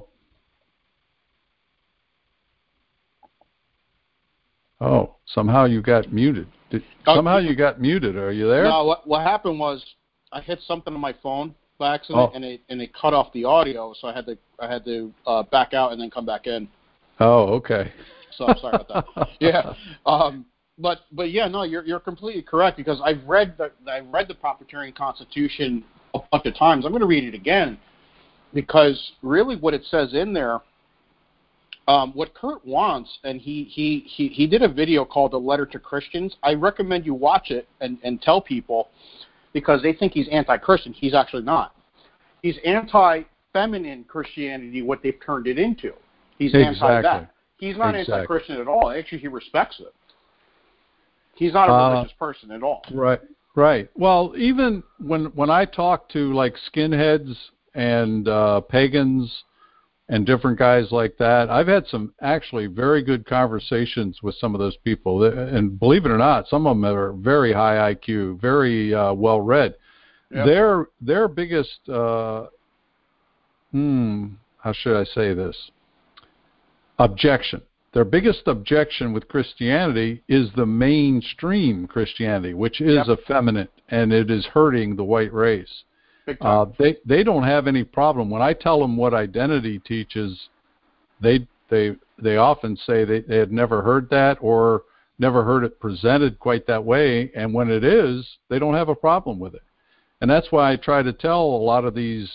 Oh, somehow you got muted. Somehow you got muted. Are you there? No, what happened was I hit something on my phone by accident, and it cut off the audio, so I had to back out and then come back in. Oh, okay. So I'm sorry about that. Yeah, but yeah, no, you're completely correct, because I've read the Proprietarian Constitution a bunch of times. I'm going to read it again because really what it says in there, what Curt wants, and he did a video called "The Letter to Christians." I recommend you watch it and tell people, because they think he's anti-Christian. He's actually not. He's anti-feminine Christianity, what they've turned it into. He's anti that. He's not anti-Christian at all. Actually, he respects it. He's not a religious person at all. Right. Well, even when I talk to like skinheads and pagans and different guys like that, I've had some actually very good conversations with some of those people. And believe it or not, some of them are very high IQ, very well read. Yep. Their biggest how should I say this? Objection. Their biggest objection with Christianity is the mainstream Christianity, which is effeminate, and it is hurting the white race. They don't have any problem. When I tell them what identity teaches, they often say they had never heard that or never heard it presented quite that way, and when it is, they don't have a problem with it. And that's why I try to tell a lot of these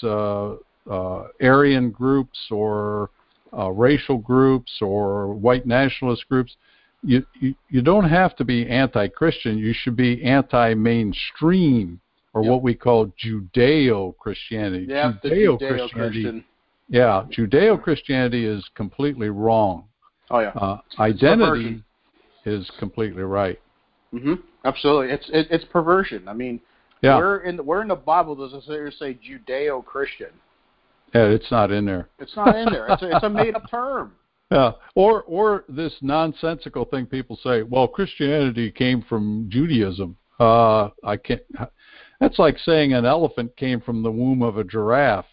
Aryan groups or racial groups or white nationalist groups, you don't have to be anti-Christian. You should be anti-mainstream, or what we call Judeo-Christianity. Yeah, the Judeo-Christian. Yeah, Judeo-Christianity is completely wrong. Oh yeah. Identity is completely right. Absolutely. It's perversion. I mean, where in the Bible does it say Judeo-Christian? Yeah, it's not in there. It's not in there. It's a made-up term. Yeah, or this nonsensical thing people say. Well, Christianity came from Judaism. I can't. That's like saying an elephant came from the womb of a giraffe.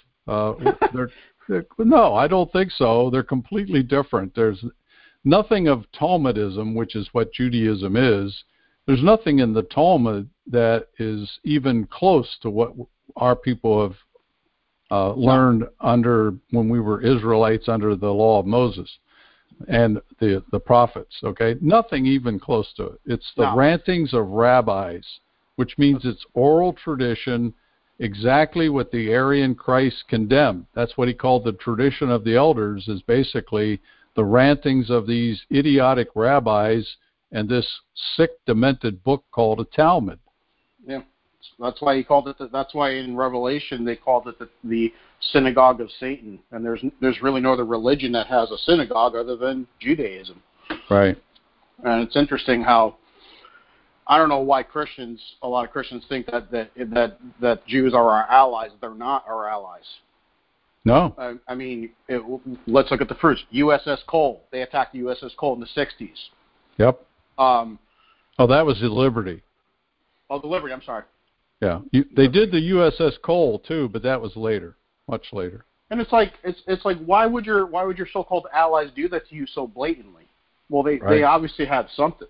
No, I don't think so. They're completely different. There's nothing of Talmudism, which is what Judaism is. There's nothing in the Talmud that is even close to what our people have learned when we were Israelites under the law of Moses and the prophets. Okay, nothing even close to it. It's the rantings of rabbis, which means it's oral tradition, exactly what the Arian Christ condemned. That's what he called the tradition of the elders, is basically the rantings of these idiotic rabbis and this sick, demented book called a Talmud. Yeah, that's why he called it. That's why in Revelation they called it the synagogue of Satan. And there's really no other religion that has a synagogue other than Judaism. Right. And it's interesting how, I don't know why a lot of Christians think that Jews are our allies. They're not our allies. No. I mean, let's look at the first USS Cole. They attacked the USS Cole in the 60s. Yep. That was the Liberty. Oh, the Liberty. I'm sorry. Yeah, they did the USS Cole too, but that was later, much later. And it's like why would your so-called allies do that to you so blatantly? Well, they obviously had something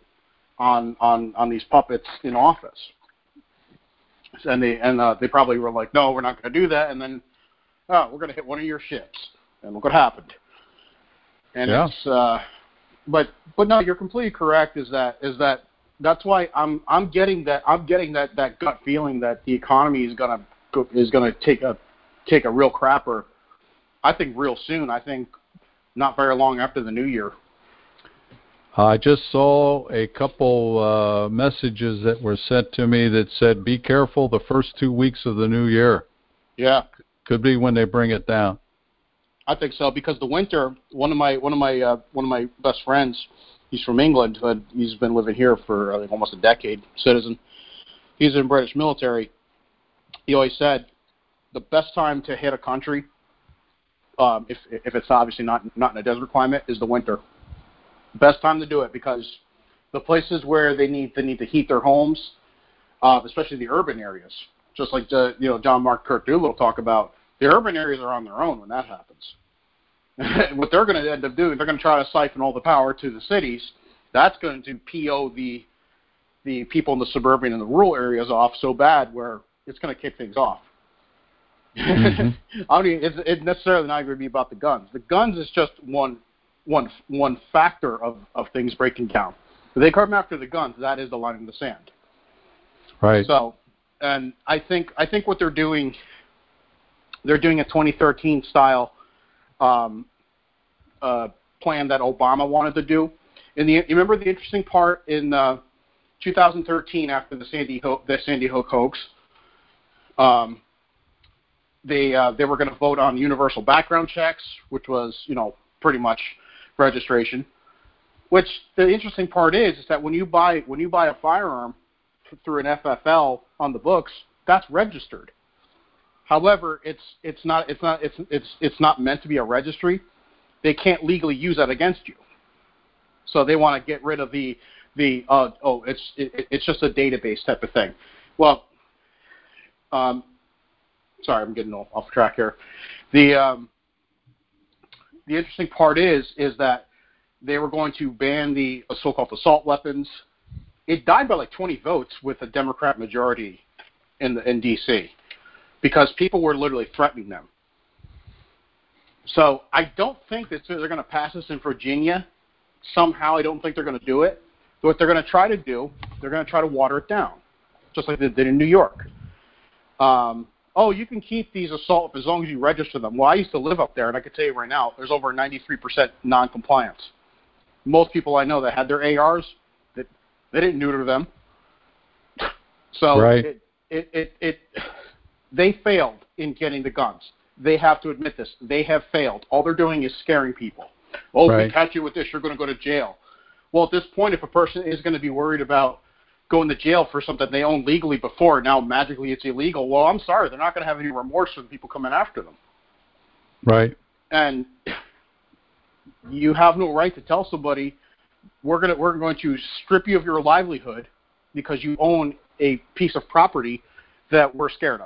on these puppets in office, and they probably were like, no, we're not going to do that, and then we're going to hit one of your ships, and look what happened. And it's but no, you're completely correct. Is that that's why I'm getting that gut feeling that the economy is gonna take a real crapper. I think real soon. I think not very long after the new year. I just saw a couple messages that were sent to me that said, "Be careful the first 2 weeks of the new year." Yeah, could be when they bring it down. I think so, because the winter. One of my best friends, he's from England, but he's been living here for almost a decade. Citizen. He's in British military. He always said the best time to hit a country, if it's obviously not in a desert climate, is the winter. Best time to do it, because the places where they need to heat their homes, especially the urban areas, just like John Mark Kirk Doolittle talk about, the urban areas are on their own when that happens. What they're going to end up doing, they're going to try to siphon all the power to the cities. That's going to PO the people in the suburban and the rural areas off so bad where it's going to kick things off. Mm-hmm. I mean, it's necessarily not going to be about the guns. The guns is just one factor of things breaking down. If they come after the guns, that is the line in the sand. Right. So, and I think what they're doing a 2013 style plan that Obama wanted to do. You remember the interesting part in 2013 after the Sandy Hook hoax, they were going to vote on universal background checks, which was pretty much registration. Which the interesting part is that when you buy a firearm through an FFL on the books, that's registered. However, it's not meant to be a registry. They can't legally use that against you. So they want to get rid of it's just a database type of thing. Well, sorry, I'm getting off track here. The interesting part is that they were going to ban the so-called assault weapons. It died by like 20 votes with a Democrat majority in D.C. because people were literally threatening them. So I don't think that they're going to pass this in Virginia. Somehow I don't think they're going to do it. But what they're going to try to do, they're going to try to water it down, just like they did in New York. You can keep these assault as long as you register them. Well, I used to live up there, and I can tell you right now, there's over 93% non-compliance. most people I know that had their ARs, that they didn't neuter them. So right. they failed in getting the guns. They have to admit this. They have failed. All they're doing is scaring people. Oh, if we catch you with this, you're going to go to jail. Well, at this point, if a person is going to be worried about going to jail for something they owned legally before, now magically it's illegal, well, I'm sorry. They're not going to have any remorse for the people coming after them. Right. And you have no right to tell somebody, we're going to strip you of your livelihood because you own a piece of property that we're scared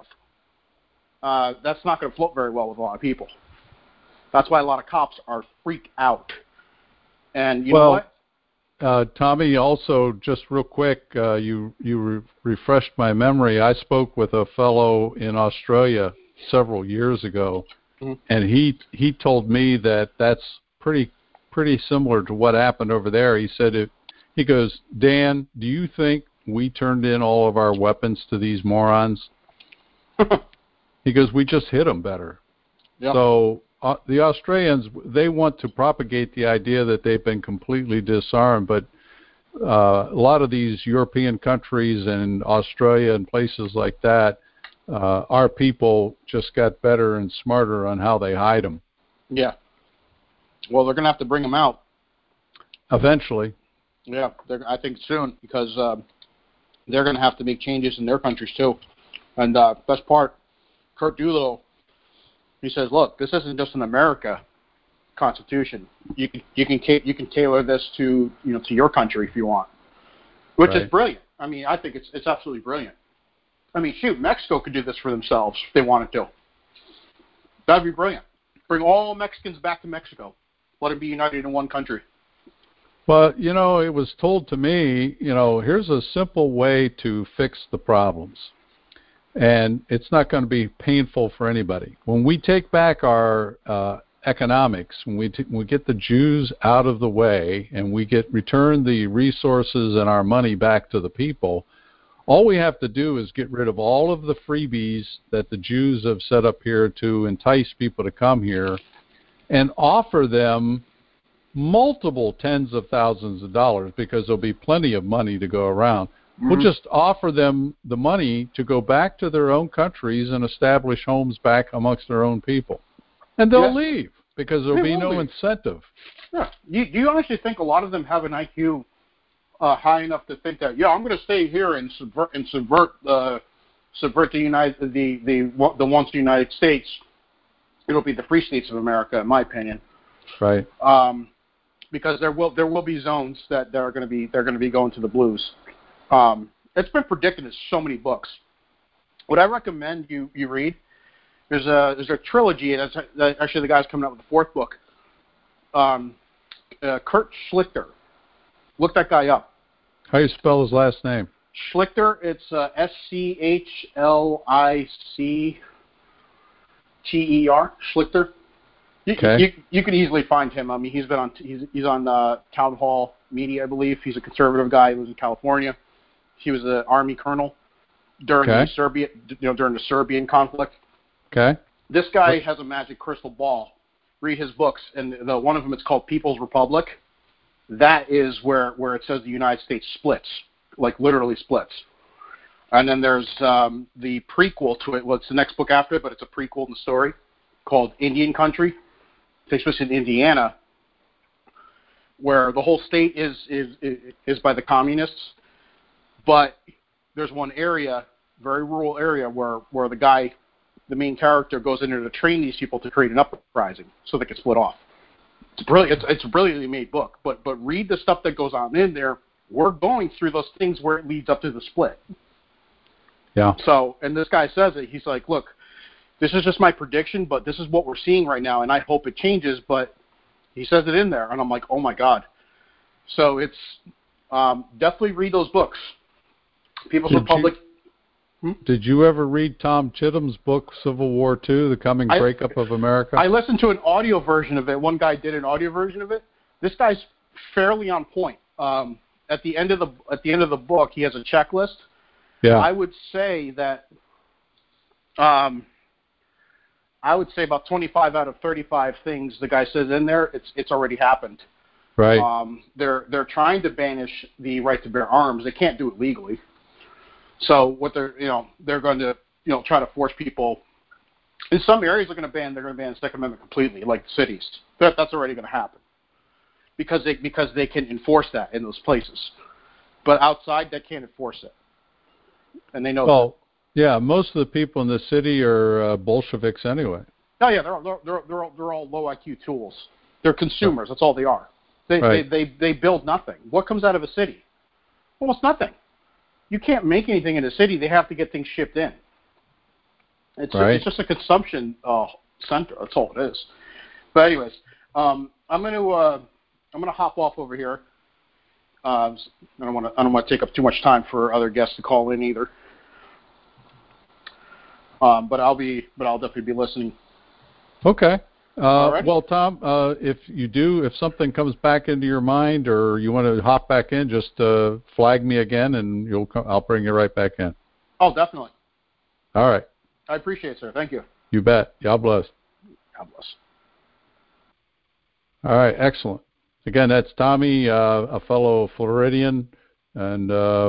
of. That's not going to float very well with a lot of people. That's why a lot of cops are freaked out. And you know what? Tommy, also, just real quick, you refreshed my memory. I spoke with a fellow in Australia several years ago, and he told me that that's pretty similar to what happened over there. He said, he goes, Dan, do you think we turned in all of our weapons to these morons? He goes, we just hit them better. Yeah. So the Australians, they want to propagate the idea that they've been completely disarmed, but a lot of these European countries and Australia and places like that, our people just got better and smarter on how they hide them. Yeah. Well, they're going to have to bring them out. Eventually. Yeah, I think soon, because they're going to have to make changes in their countries too. And best part, Curt Doolittle, he says, look, this isn't just an America Constitution. You can tailor this to your country if you want, which is brilliant. I mean, I think it's absolutely brilliant. I mean, shoot, Mexico could do this for themselves if they wanted to. That'd be brilliant. Bring all Mexicans back to Mexico. Let them be united in one country. Well, it was told to me, here's a simple way to fix the problems. And it's not going to be painful for anybody. When we take back our economics, when we get the Jews out of the way and we return the resources and our money back to the people, all we have to do is get rid of all of the freebies that the Jews have set up here to entice people to come here and offer them multiple tens of thousands of dollars, because there'll be plenty of money to go around. We'll just offer them the money to go back to their own countries and establish homes back amongst their own people. And they'll leave because there'll be no incentive. Yeah. Do you honestly think a lot of them have an IQ high enough to think that, I'm going to stay here and subvert the once United States? It'll be the free states of America, in my opinion. Right. Because there will be zones that they're going to be going to the blues. It's been predicted in so many books. What I recommend you read, there's a trilogy, and that's actually the guy's coming out with the fourth book. Kurt Schlichter. Look that guy up. How do you spell his last name? Schlichter. It's SCHLICTER. Schlichter. You can easily find him. I mean, he's on Town Hall Media, I believe. He's a conservative guy. He lives in California. He was an army colonel during the Serbian conflict. Okay. This guy has a magic crystal ball. Read his books, and one of them is called People's Republic. That is where it says the United States splits, like literally splits. And then there's the prequel to it. Well, it's the next book after it, but it's a prequel in the story called Indian Country. It takes place in Indiana, where the whole state is by the communists. But there's one area, very rural area, where the main character, goes in there to train these people to create an uprising so they can split off. It's brilliant. It's a brilliantly made book. But read the stuff that goes on in there. We're going through those things where it leads up to the split. Yeah. So, and this guy says it. He's like, look, this is just my prediction, but this is what we're seeing right now, and I hope it changes. But he says it in there, and I'm like, oh my God. So it's definitely read those books. People's Republic. Did you ever read Tom Chittum's book, Civil War II, The Coming Breakup of America? I listened to an audio version of it. One guy did an audio version of it. This guy's fairly on point. At the end of the book, he has a checklist. Yeah. I would say that about 25 out of 35 things the guy says in there, it's already happened. Right. They're trying to banish the right to bear arms. They can't do it legally. So what they're going to try to force people. In some areas, they're going to ban the Second Amendment completely, like cities. That's already going to happen because they can enforce that in those places. But outside, they can't enforce it, and they know. Well, yeah, most of the people in the city are Bolsheviks anyway. Oh yeah, they're all low IQ tools. They're consumers. That's all they are. They build nothing. What comes out of a city? Almost nothing. You can't make anything in a city. They have to get things shipped in. It's just a consumption center. That's all it is. But anyways, I'm gonna hop off over here. I don't want to take up too much time for other guests to call in either. But I'll definitely be listening. Okay. Well, Tom, if something comes back into your mind or you want to hop back in, just flag me again, and I'll bring you right back in. Oh, definitely. All right. I appreciate it, sir. Thank you. You bet. God bless. God bless. All right. Excellent. Again, that's Tommy, a fellow Floridian, and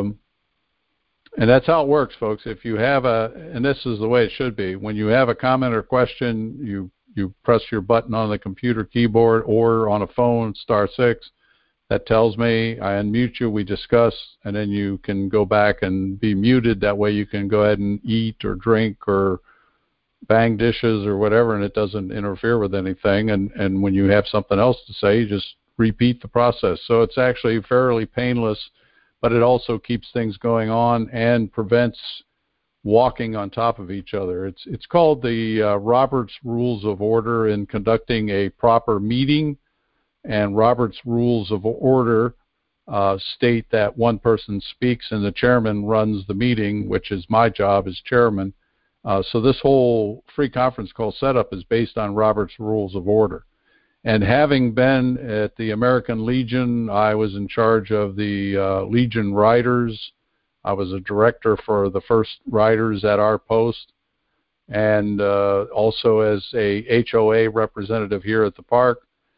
that's how it works, folks. If you have and this is the way it should be, when you have a comment or question, you press your button on the computer keyboard or on a phone, *6. That tells me, I unmute you, we discuss, and then you can go back and be muted. That way you can go ahead and eat or drink or bang dishes or whatever, and it doesn't interfere with anything. And when you have something else to say, you just repeat the process. So it's actually fairly painless, but it also keeps things going on and prevents walking on top of each other. It's called the Robert's Rules of Order in conducting a proper meeting, and Robert's Rules of Order state that one person speaks and the chairman runs the meeting, which is my job as chairman. So this whole free conference call setup is based on Robert's Rules of Order. And having been at the American Legion, I was in charge of the Legion Riders. I was a director for the first riders at our post, and also as a HOA representative here at the park.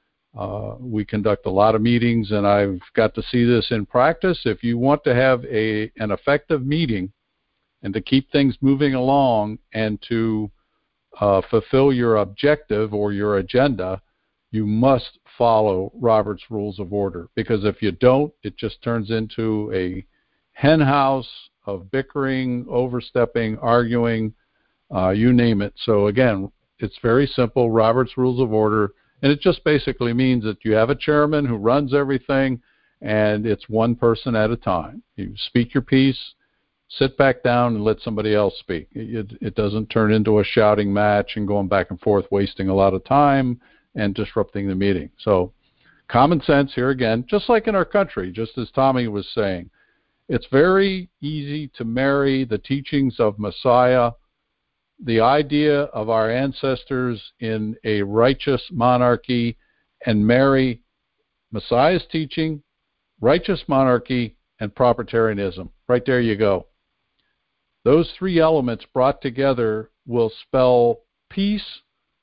We conduct a lot of meetings, and I've got to see this in practice. If you want to have an effective meeting and to keep things moving along and to fulfill your objective or your agenda, you must follow Robert's Rules of Order, because if you don't, it just turns into a hen house of bickering, overstepping, arguing, you name it. So again, it's very simple, Robert's Rules of Order, and it just basically means that you have a chairman who runs everything, and it's one person at a time. You speak your piece, sit back down, and let somebody else speak. It doesn't turn into a shouting match and going back and forth, wasting a lot of time and disrupting the meeting. So common sense here again, just like in our country, just as Tommy was saying. It's very easy to marry the teachings of Messiah, the idea of our ancestors in a righteous monarchy, and marry Messiah's teaching, righteous monarchy, and proprietarianism. Right there you go. Those three elements brought together will spell peace,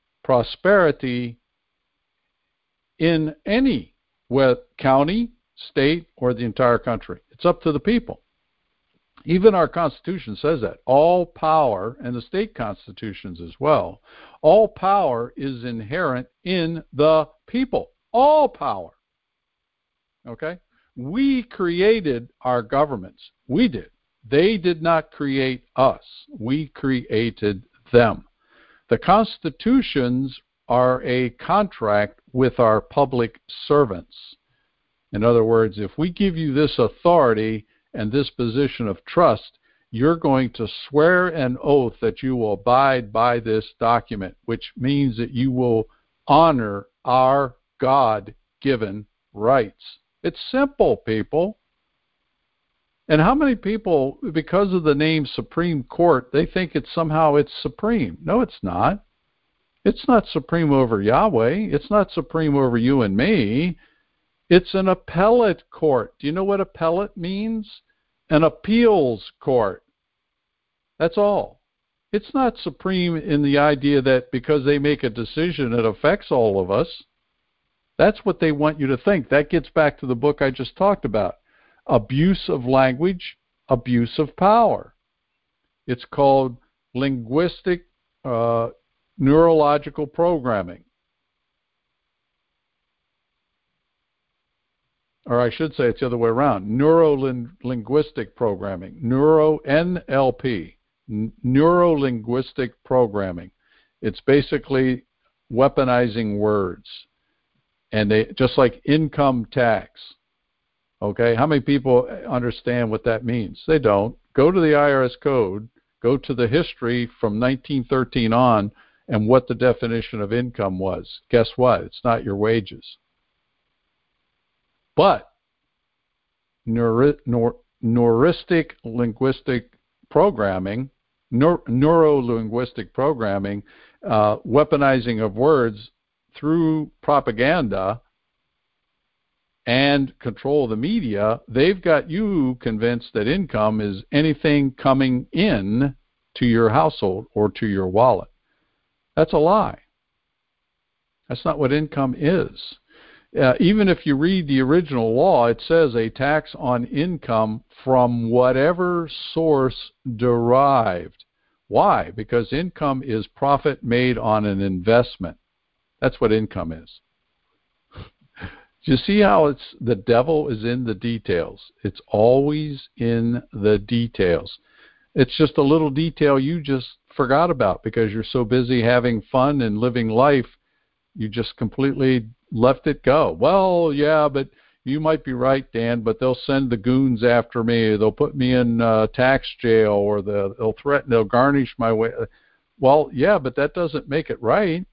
prosperity in any county, state, or the entire country. It's up to the people. Even our Constitution says that. All power, and the state constitutions as well, all power is inherent in the people. All power. Okay? We created our governments. We did. They did not create us. We created them. The constitutions are a contract with our public servants. In other words, if we give you this authority and this position of trust, you're going to swear an oath that you will abide by this document, which means that you will honor our God-given rights. It's simple, people. And how many people, because of the name Supreme Court, they think it's supreme? No, it's not. It's not supreme over Yahweh. It's not supreme over you and me. It's an appellate court. Do you know what appellate means? An appeals court. That's all. It's not supreme in the idea that because they make a decision, it affects all of us. That's what they want you to think. That gets back to the book I just talked about. Abuse of language, abuse of power. It's called linguistic neurological programming. Or I should say it's the other way around. Neuro-linguistic programming. NLP. Neuro-linguistic programming. It's basically weaponizing words. And they just like income tax. Okay, how many people understand what that means? They don't. Go to the IRS code, go to the history from 1913 on, and what the definition of income was. Guess what? It's not your wages. But neuristic linguistic programming, neuro-linguistic programming, weaponizing of words through propaganda and control of the media, they've got you convinced that income is anything coming in to your household or to your wallet. That's a lie. That's not what income is. Even if you read the original law, it says a tax on income from whatever source derived. Why? Because income is profit made on an investment. That's what income is. Do you see how the devil is in the details? It's always in the details. It's just a little detail you just forgot about because you're so busy having fun and living life, you just completely left it go. Well, yeah, but you might be right, Dan, but they'll send the goons after me. They'll put me in tax jail, or they'll threaten, they'll garnish my way. Well, yeah, but that doesn't make it right.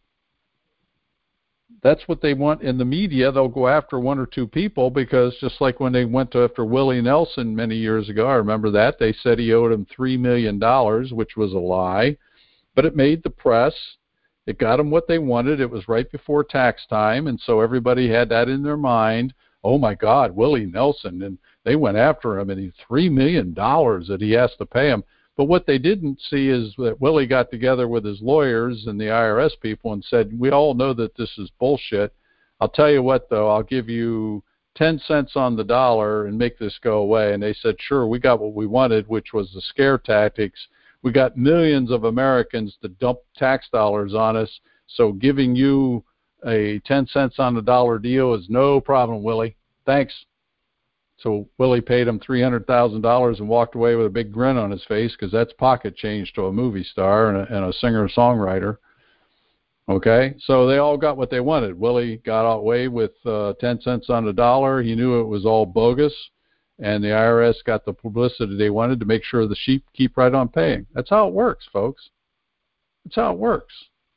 That's what they want in the media. They'll go after one or two people because just like when they went after Willie Nelson many years ago, I remember that, they said he owed him $3 million, which was a lie, but it made the press. It got them what they wanted. It was right before tax time, and so everybody had that in their mind. Oh, my God, Willie Nelson, and they went after him, and he's $3 million that he has to pay him. But what they didn't see is that Willie got together with his lawyers and the IRS people and said, we all know that this is bullshit. I'll tell you what, though, I'll give you 10 cents on the dollar and make this go away. And they said, sure, we got what we wanted, which was the scare tactics. We got millions of Americans to dump tax dollars on us, so giving you a 10 cents on the dollar deal is no problem, Willie. Thanks. So Willie paid him $300,000 and walked away with a big grin on his face because that's pocket change to a movie star and a singer-songwriter. Okay, so they all got what they wanted. Willie got away with 10 cents on the dollar. He knew it was all bogus, and the IRS got the publicity they wanted to make sure the sheep keep right on paying. That's how it works, folks. That's how it works.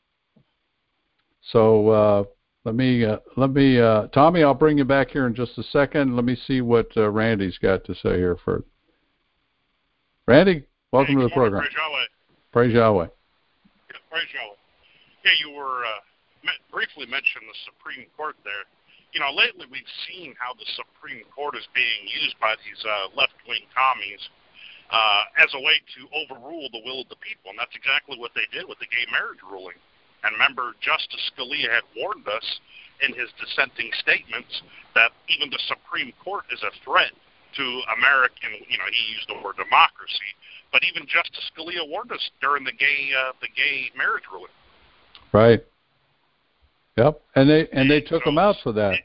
So let me, Tommy, I'll bring you back here in just a second. Let me see what Randy's got to say here first. Randy, welcome to the program. Praise Yahweh. Praise Yahweh. Yeah, praise Yahweh. Yeah, you were briefly mentioned the Supreme Court there. You know, lately we've seen how the Supreme Court is being used by these left-wing commies as a way to overrule the will of the people, and that's exactly what they did with the gay marriage ruling. And remember, Justice Scalia had warned us in his dissenting statements that even the Supreme Court is a threat to American, you know, he used the word democracy, but even Justice Scalia warned us during the gay marriage ruling. Right. Yep. And they took him out for that.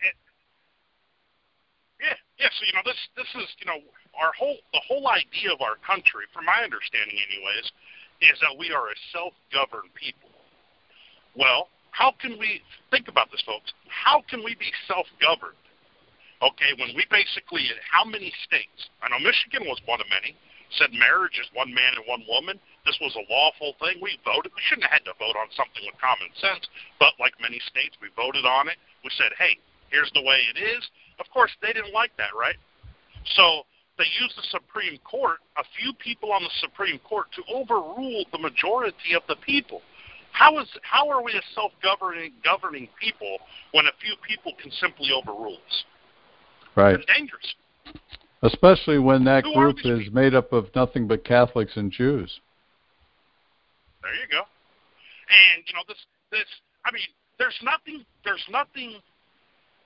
Yeah. So you know, this is, you know, the whole idea of our country, from my understanding, anyways, is that we are a self-governed people. Well, how can we think about this, folks? How can we be self-governed? Okay, when we basically, how many states? I know Michigan was one of many. Said marriage is one man and one woman. This was a lawful thing. We voted. We shouldn't have had to vote on something with common sense, but like many states, we voted on it. We said, hey, here's the way it is. Of course, they didn't like that, right? So they used the Supreme Court, a few people on the Supreme Court, to overrule the majority of the people. How are we a self-governing people when a few people can simply overrule us? Right. It's dangerous. Especially when that group is made up of nothing but Catholics and Jews. There you go. And you know, this I mean, there's nothing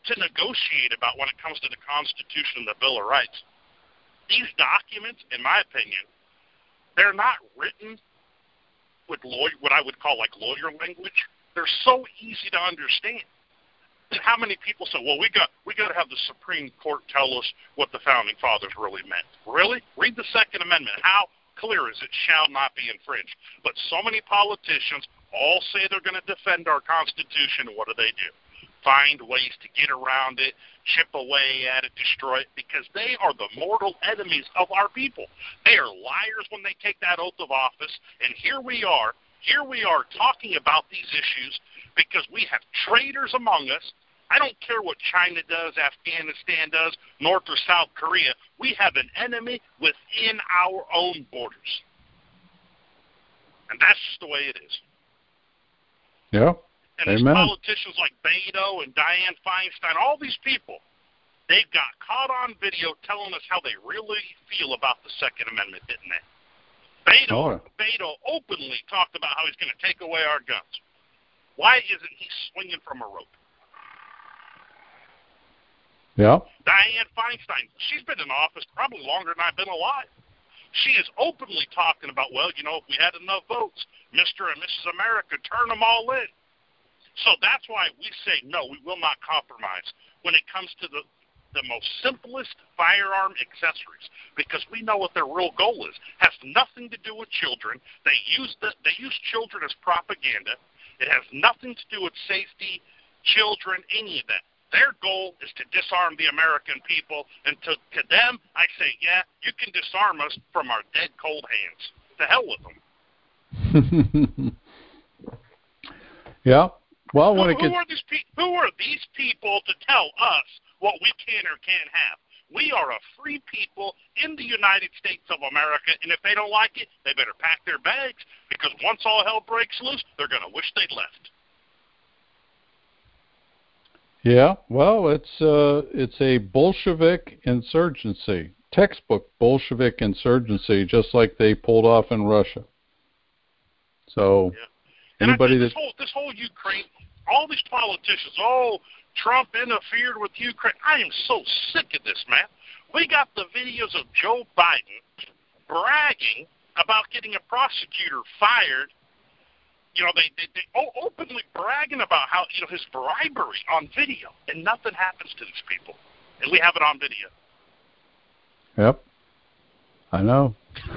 to negotiate about when it comes to the Constitution and the Bill of Rights. These documents, in my opinion, they're not written with what I would call like lawyer language. They're so easy to understand. And how many people say, well, we got to have the Supreme Court tell us what the Founding Fathers really meant. Really? Read the Second Amendment. How clear is it shall not be infringed? But so many politicians all say they're going to defend our Constitution, and what do? Find ways to get around it, chip away at it, destroy it, because they are the mortal enemies of our people. They are liars when they take that oath of office, and here we are talking about these issues because we have traitors among us. I don't care what China does, Afghanistan does, North or South Korea. We have an enemy within our own borders. And that's just the way it is. Yeah. And these politicians like Beto and Dianne Feinstein, all these people, they got caught on video telling us how they really feel about the Second Amendment, didn't they? Beto openly talked about how he's going to take away our guns. Why isn't he swinging from a rope? Yeah. Dianne Feinstein, she's been in office probably longer than I've been alive. She is openly talking about, well, if we had enough votes, Mr. and Mrs. America, turn them all in. So that's why we say, no, we will not compromise when it comes to the most simplest firearm accessories, because we know what their real goal is. It has nothing to do with children. They use children as propaganda. It has nothing to do with safety, children, any of that. Their goal is to disarm the American people, and to them, I say, yeah, you can disarm us from our dead cold hands. To hell with them. Yeah. Well, who are these people to tell us what we can or can't have? We are a free people in the United States of America, and if they don't like it, they better pack their bags, because once all hell breaks loose, they're going to wish they'd left. Yeah, well, it's a Bolshevik insurgency, textbook Bolshevik insurgency, just like they pulled off in Russia. So, yeah. Anybody this whole Ukraine, all these politicians, Trump interfered with Ukraine. I am so sick of this, man. We got the videos of Joe Biden bragging about getting a prosecutor fired. They openly bragging about how, his bribery on video, and nothing happens to these people. And we have it on video. Yep. I know.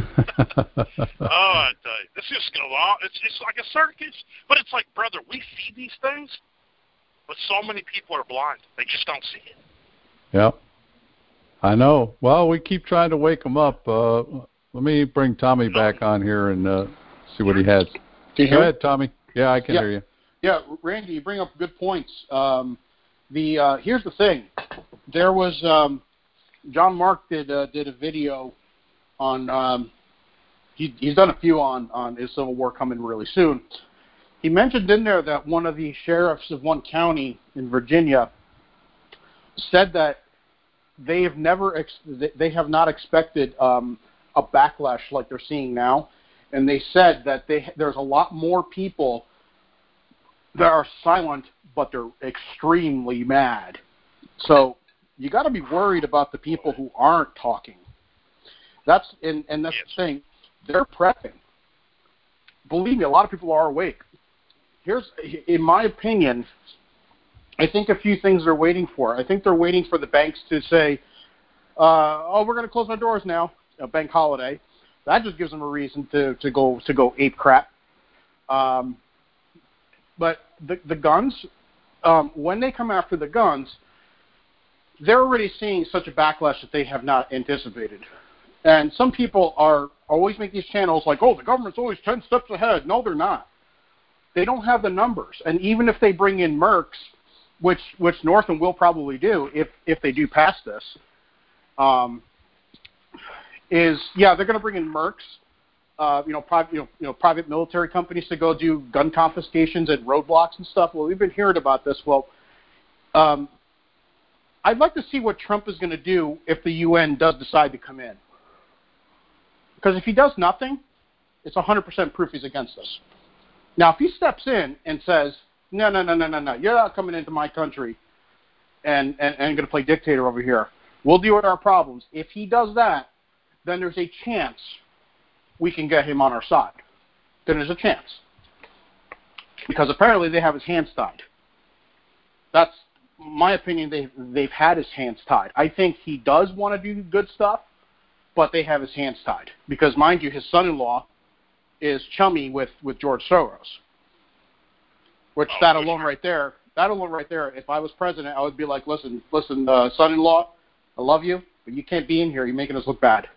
I tell you, this just goes on. It's like a circus. But it's like, brother, we see these things, but so many people are blind. They just don't see it. Yep. I know. Well, we keep trying to wake them up. Let me bring Tommy back on here and see what he has. Go ahead, Tommy. Yeah, I can hear you. Yeah, Randy, you bring up good points. Here's the thing. There was John Mark did a video on. He's done a few on is Civil War coming really soon. He mentioned in there that one of the sheriffs of one county in Virginia said that they have not expected a backlash like they're seeing now. And they said that there's a lot more people that are silent, but they're extremely mad. So you got to be worried about the people who aren't talking. That's the thing. They're prepping. Believe me, a lot of people are awake. In my opinion, I think a few things they're waiting for. I think they're waiting for the banks to say, we're going to close our doors now, a bank holiday. That just gives them a reason to go ape crap. But the guns, when they come after the guns, they're already seeing such a backlash that they have not anticipated. And some people are always make these channels like, the government's always 10 steps ahead. No, they're not. They don't have the numbers. And even if they bring in Mercs, which Northam will probably do if they do pass this, they're going to bring in Mercs, private military companies to go do gun confiscations at roadblocks and stuff. Well, we've been hearing about this. Well, I'd like to see what Trump is going to do if the UN does decide to come in. Because if he does nothing, it's 100% proof he's against us. Now, if he steps in and says, no, you're not coming into my country, and going to play dictator over here. We'll deal with our problems. If he does that, then there's a chance we can get him on our side. Then there's a chance. Because apparently they have his hands tied. That's my opinion. They've had his hands tied. I think he does want to do good stuff, but they have his hands tied. Because, mind you, his son-in-law is chummy with George Soros. Which that alone right there, if I was president, I would be like, listen, son-in-law, I love you, but you can't be in here. You're making us look bad.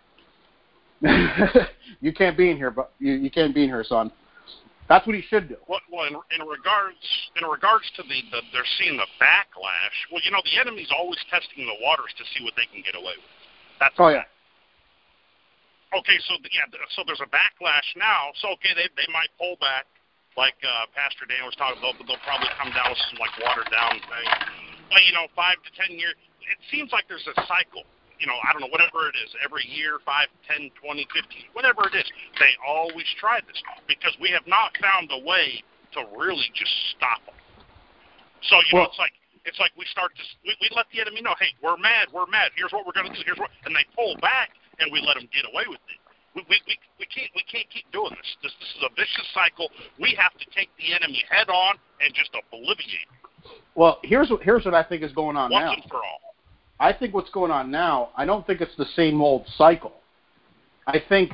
You can't be in here, but you can't be in here, son. That's what he should do. Well, in regards to they're seeing the backlash. Well, the enemy's always testing the waters to see what they can get away with. That's yeah. Okay, so there's a backlash now. So okay, they might pull back, like Pastor Dan was talking about, but they'll probably come down with some like watered down thing. But 5 to 10 years, it seems like there's a cycle. I don't know, whatever it is, every year, 5, 10, 20, 15, whatever it is, they always try this because we have not found a way to really just stop them. So, it's like we start to, we let the enemy know, hey, we're mad, here's what we're going to do, and they pull back and we let them get away with it. We can't keep doing this. This is a vicious cycle. We have to take the enemy head on and just obliviate. Well, here's what I think is going on now. Once and for all. I think what's going on now, I don't think it's the same old cycle. I think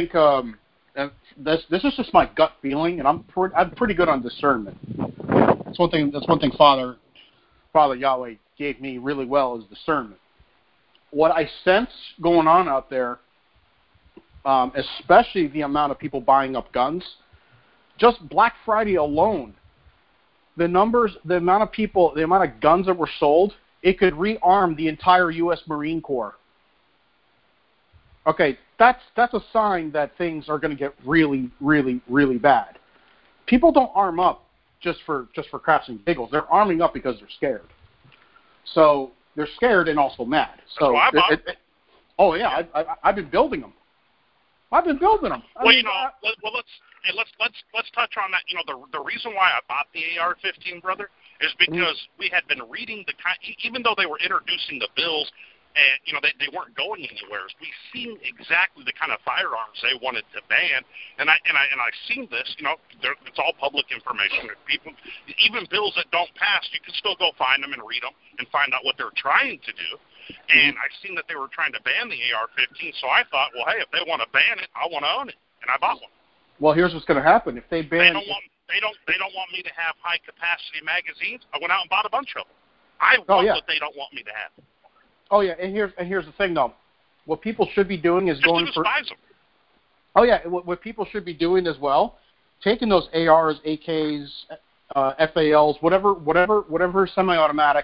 this is just my gut feeling, and I'm pretty good on discernment. That's one thing Father Yahweh gave me really well is discernment. What I sense going on out there, especially the amount of people buying up guns, just Black Friday alone, the amount of guns that were sold, it could rearm the entire U.S. Marine Corps. Okay, that's a sign that things are going to get really, really, really bad. People don't arm up just for craps and giggles. They're arming up because they're scared. So they're scared and also mad. So I've been building them. Let's touch on that. The reason why I bought the AR-15, brother, is because we had been reading even though they were introducing the bills, and they weren't going anywhere. We seen exactly the kind of firearms they wanted to ban, and I seen this. It's all public information. People, even bills that don't pass, you can still go find them and read them and find out what they're trying to do. And I seen that they were trying to ban the AR-15, so I thought, well, hey, if they want to ban it, I want to own it, and I bought one. Well, here's what's going to happen if they ban. They don't want me to have high capacity magazines. I went out and bought a bunch of them. I want what they don't want me to have. Oh yeah, and here's the thing though. What people should be doing is going for. Despise them. Oh yeah, what people should be doing as well, taking those ARs, AKs, FALs, whatever semi-automatic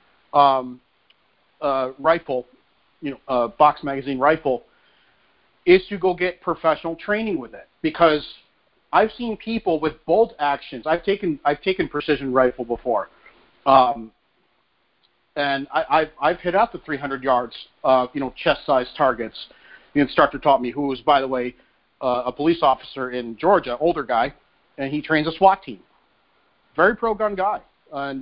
rifle, box magazine rifle, is to go get professional training with it. Because I've seen people with bolt actions. I've taken precision rifle before, and I've hit out to 300 yards, chest-sized targets. The instructor taught me, who was, by the way, a police officer in Georgia, older guy, and he trains a SWAT team. Very pro-gun guy, and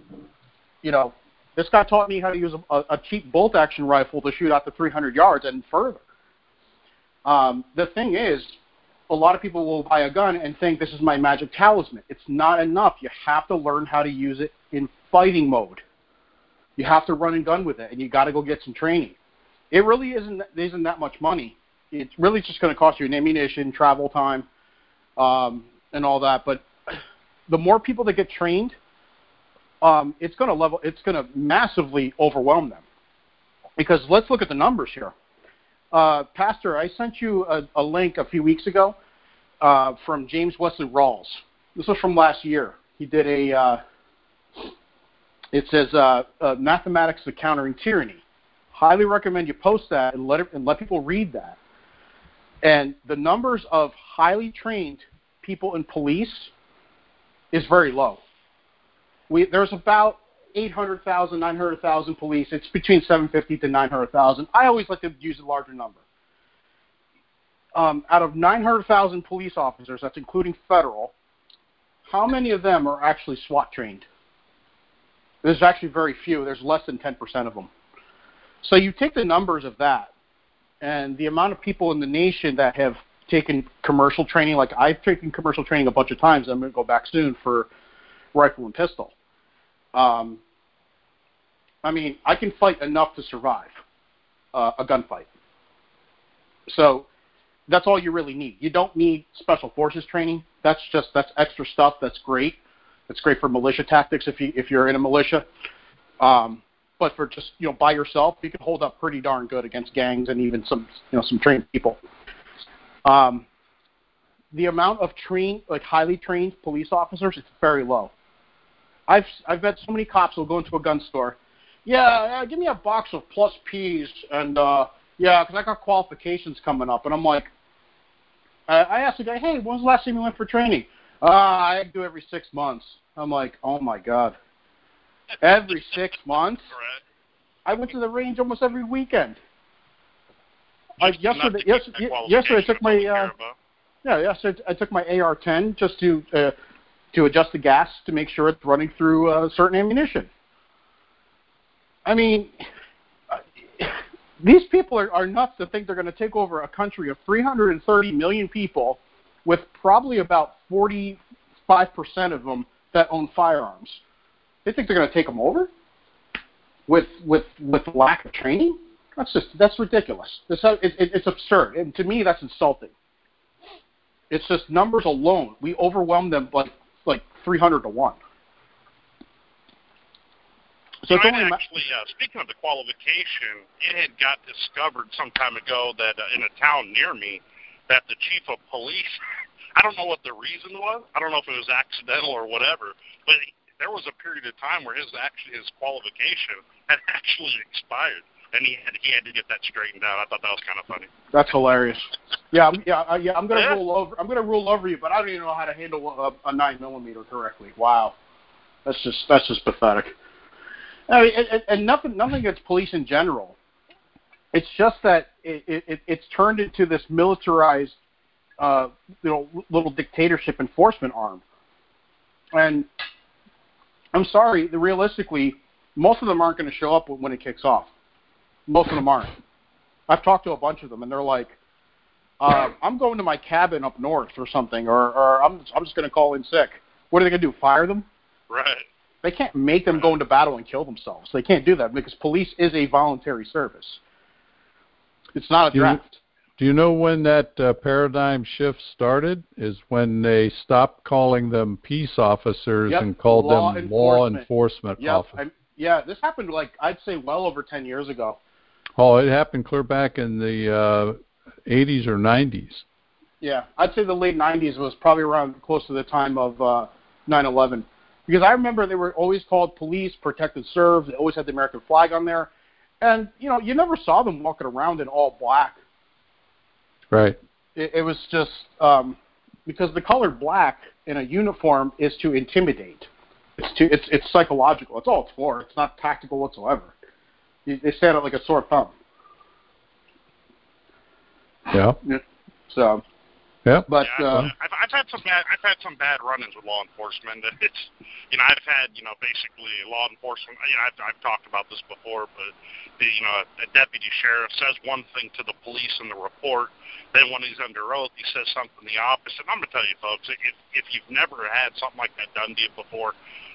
this guy taught me how to use a cheap bolt-action rifle to shoot out to 300 yards and further. The thing is, a lot of people will buy a gun and think this is my magic talisman. It's not enough. You have to learn how to use it in fighting mode. You have to run and gun with it, and you got to go get some training. It really isn't that much money. It's really just going to cost you an ammunition, travel time, and all that. But the more people that get trained, it's going to massively overwhelm them. Because let's look at the numbers here. Pastor, I sent you a link a few weeks ago from James Wesley Rawls. This was from last year. He did it says Mathematics of Countering Tyranny. Highly recommend you post that and let people read that. And the numbers of highly trained people in police is very low. There's about 800,000, 900,000 police. It's between 750 to 900,000. I always like to use a larger number. Out of 900,000 police officers, that's including federal, how many of them are actually SWAT trained? There's actually very few. There's less than 10% of them. So you take the numbers of that and the amount of people in the nation that have taken commercial training, like I've taken commercial training a bunch of times. I'm going to go back soon for rifle and pistol. I mean, I can fight enough to survive a gunfight. So that's all you really need. You don't need special forces training. That's extra stuff. That's great. It's great for militia tactics if you're in a militia. But for just by yourself, you can hold up pretty darn good against gangs and even some trained people. The amount of highly trained police officers is very low. I've met so many cops who'll go into a gun store. Yeah, give me a box of Plus Ps, and because I got qualifications coming up. And I'm like, I asked the guy, hey, when was the last time you went for training? I do every 6 months. I'm like, oh my God. Every 6 months? I went to the range almost every weekend. Yesterday I took my yesterday I took my AR-10 just to adjust the gas to make sure it's running through certain ammunition. I mean, these people are nuts to think they're going to take over a country of 330 million people with probably about 45% of them that own firearms. They think they're going to take them over with lack of training? That's ridiculous. It's absurd. And to me, that's insulting. It's just numbers alone. We overwhelm them like 300 to 1. So it's only actually, speaking of the qualification, it had got discovered some time ago that in a town near me that the chief of police, I don't know what the reason was. I don't know if it was accidental or whatever, but there was a period of time where his qualification had actually expired, and he had to get that straightened out. I thought that was kind of funny. That's hilarious. Yeah. I'm gonna rule over. I'm gonna rule over you, but I don't even know how to handle a 9mm correctly. Wow, that's just pathetic. I mean, and nothing against police in general. It's just that it's turned into this militarized, little dictatorship enforcement arm. And I'm sorry, realistically, most of them aren't going to show up when it kicks off. Most of them aren't. I've talked to a bunch of them, and they're like, "I'm going to my cabin up north or something, or I'm just going to call in sick." What are they going to do? Fire them? Right. They can't make them go into battle and kill themselves. They can't do that because police is a voluntary service. It's not a draft. Do you know when that paradigm shift started? Is when they stopped calling them peace officers and called them law enforcement officers. This happened I'd say well over 10 years ago. Oh, it happened clear back in the 80s or 90s. Yeah, I'd say the late 90s was probably around close to the time of 9/11. Because I remember they were always called police, protect and serve. They always had the American flag on there. And, you never saw them walking around in all black. Right. It was just because the color black in a uniform is to intimidate. It's psychological. That's all it's for. It's not tactical whatsoever. They stand out like a sore thumb. Yeah. So. Yeah. But I've had some bad run-ins with law enforcement. It's I've had basically law enforcement. I've talked about this before, but a deputy sheriff says one thing to the police in the report, then when he's under oath, he says something the opposite. And I'm gonna tell you, folks, if you've never had something like that done to you before,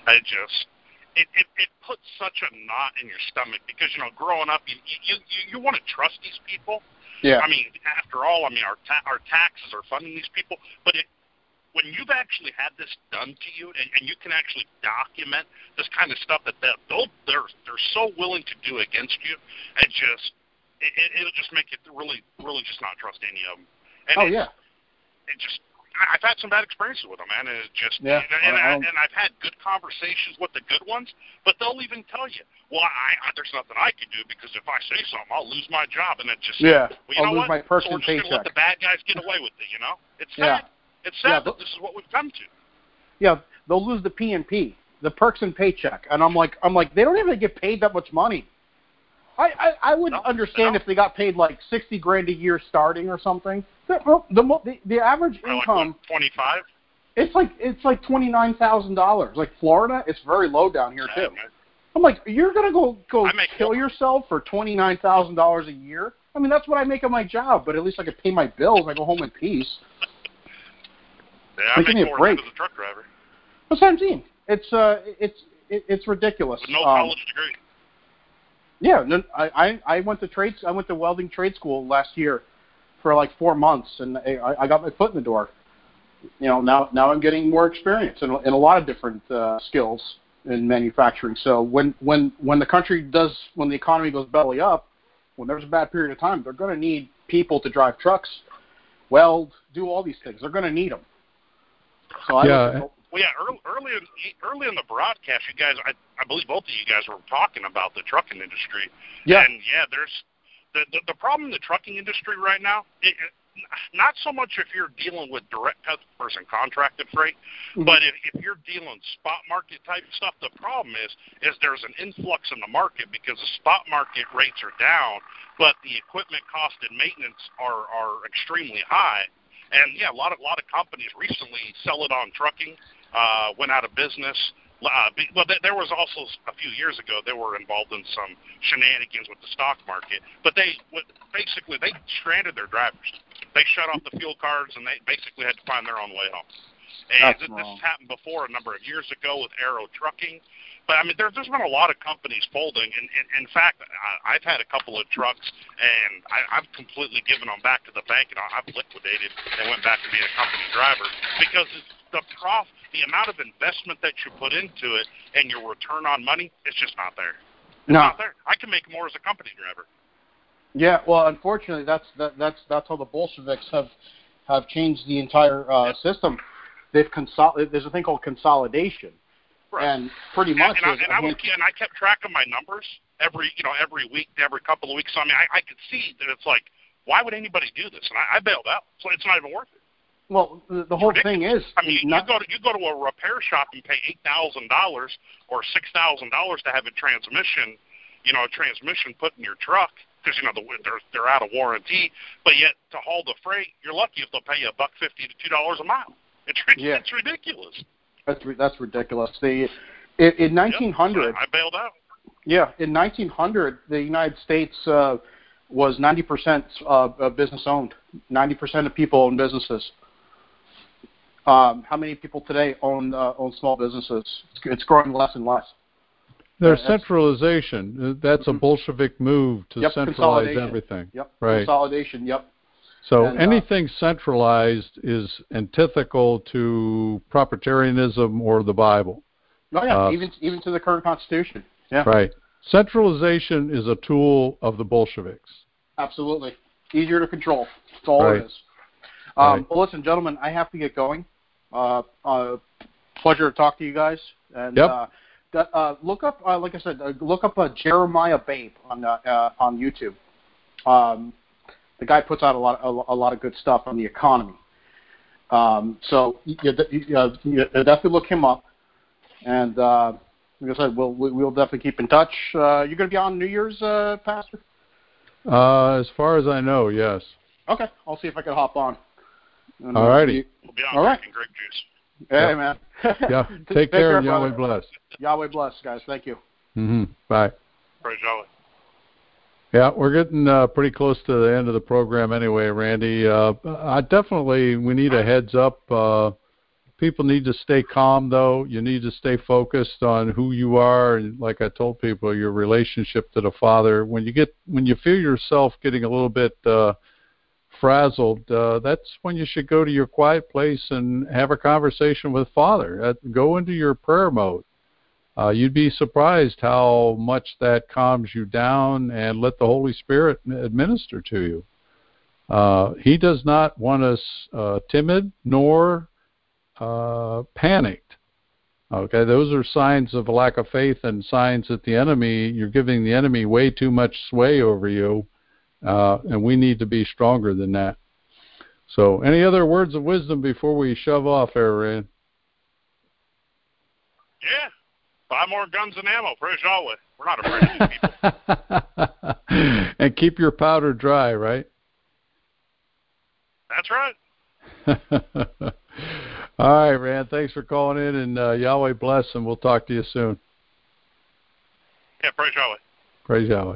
it puts such a knot in your stomach because growing up, you want to trust these people. Yeah. I mean, after all, our taxes are funding these people. But when you've actually had this done to you, and you can actually document this kind of stuff that they're so willing to do against you, it'll just make you really, really just not trust any of them. And I've had some bad experiences with them, man. And it's just, and I've had good conversations with the good ones, but they'll even tell you, well, there's nothing I can do because if I say something, I'll lose my job, and it's just, I'll lose my personal paycheck. We're just going to let the bad guys get away with it, It's sad. It's sad that this is what we've come to. Yeah, they'll lose the P&P, the perks and paycheck, and I'm like, they don't even get paid that much money. I would understand if they got paid like $60,000 a year starting or something. The average income, like 25. It's like $29,000. Like Florida, it's very low down here too. Man. I'm like, you're gonna go kill more. yourself for $29,000 a year? I mean, that's what I make at my job, but at least I can pay my bills. I go home in peace. Yeah, I make more than as a truck driver. That's what I'm saying. It's ridiculous. With no college degree. Yeah, no, I went to welding trade school last year for like 4 months, and I got my foot in the door. You know, now I'm getting more experience in a lot of different skills in manufacturing. So when the economy goes belly up, when there's a bad period of time, they're going to need people to drive trucks, weld, do all these things. They're going to need them. So early in the broadcast, you guys, I believe both of you guys were talking about the trucking industry. Yeah. And there's the problem in the trucking industry right now. Not so much if you're dealing with direct customers and contracted freight, but if you're dealing spot market type stuff, the problem is there's an influx in the market because the spot market rates are down, but the equipment cost and maintenance are extremely high. And a lot of companies recently sell it on trucking, went out of business. Well, there was also a few years ago they were involved in some shenanigans with the stock market, but they stranded their drivers. They shut off the fuel cards, and they basically had to find their own way home. And this happened before a number of years ago with Aero Trucking. But, I mean, there's been a lot of companies folding. And in fact, I've had a couple of trucks, and I've completely given them back to the bank, and I've liquidated and went back to being a company driver because the amount of investment that you put into it and your return on money, it's just not there. It's not there. I can make more as a company driver. Yeah, well, unfortunately, that's how the Bolsheviks have changed the entire system. There's a thing called consolidation, right. And pretty much. I kept track of my numbers every week, every couple of weeks. So, I mean, I could see that it's like, why would anybody do this? And I bailed out. So it's not even worth it. Well, the whole thing is, I mean, you go to a repair shop and pay $8,000 or $6,000 to have a transmission put in your truck. Because they're out of warranty, but yet to haul the freight, you're lucky if they'll pay you $1.50 to $2 a mile. It's ridiculous. That's ridiculous. In 1900, I bailed out. Yeah, in 1900, the United States was 90% business owned. 90% of people own businesses. How many people today own small businesses? It's growing less and less. There's centralization. That's a Bolshevik move to centralize everything. Yep. Right. Consolidation. Yep. So anything centralized is antithetical to proprietarianism or the Bible. Oh yeah, even to the current Constitution. Yeah. Right. Centralization is a tool of the Bolsheviks. Absolutely. Easier to control. That's all it is. Well, listen, gentlemen, I have to get going. Pleasure to talk to you guys. And look up, like I said, look up Jeremiah Babe on YouTube. The guy puts out a lot of good stuff on the economy. So you definitely look him up. And like I said, we'll definitely keep in touch. You're going to be on New Year's, Pastor? As far as I know, yes. Okay, I'll see if I can hop on. All righty. We'll be on drinking grape juice. Hey, man. Yeah. Take care, and Yahweh bless. Yahweh bless, guys. Thank you. Bye. Praise Yahweh. Yeah, we're getting pretty close to the end of the program anyway, Randy. We need a heads up. People need to stay calm, though. You need to stay focused on who you are, and like I told people, your relationship to the Father. When you feel yourself getting a little bit frazzled, that's when you should go to your quiet place and have a conversation with Father. Go into your prayer mode. You'd be surprised how much that calms you down, and let the Holy Spirit administer to you. He does not want us timid nor panicked. Okay, those are signs of a lack of faith and signs that you're giving the enemy way too much sway over you, and we need to be stronger than that. So, any other words of wisdom before we shove off, Aaron? Yeah. Buy more guns and ammo. Praise Yahweh. We're not afraid of these people. And keep your powder dry, right? That's right. All right, Rand. Thanks for calling in, and Yahweh bless, and we'll talk to you soon. Yeah, praise Yahweh. Praise Yahweh.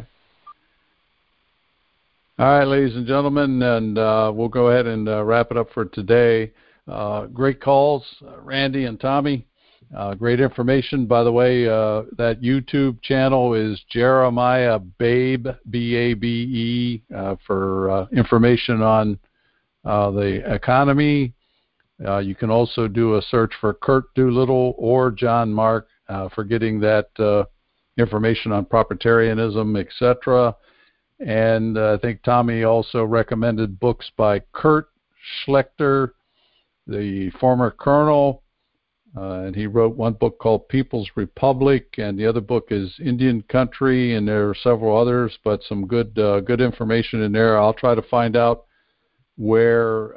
All right, ladies and gentlemen, and we'll go ahead and wrap it up for today. Great calls, Randy and Tommy. Great information. By the way, that YouTube channel is Jeremiah Babe, B-A-B-E, for information on the economy. You can also do a search for Kurt Doolittle or John Mark for getting that information on proprietarianism, etc. And I think Tommy also recommended books by Kurt Schlechter, the former colonel, and he wrote one book called People's Republic, and the other book is Indian Country, and there are several others, but some good information in there. I'll try to find out where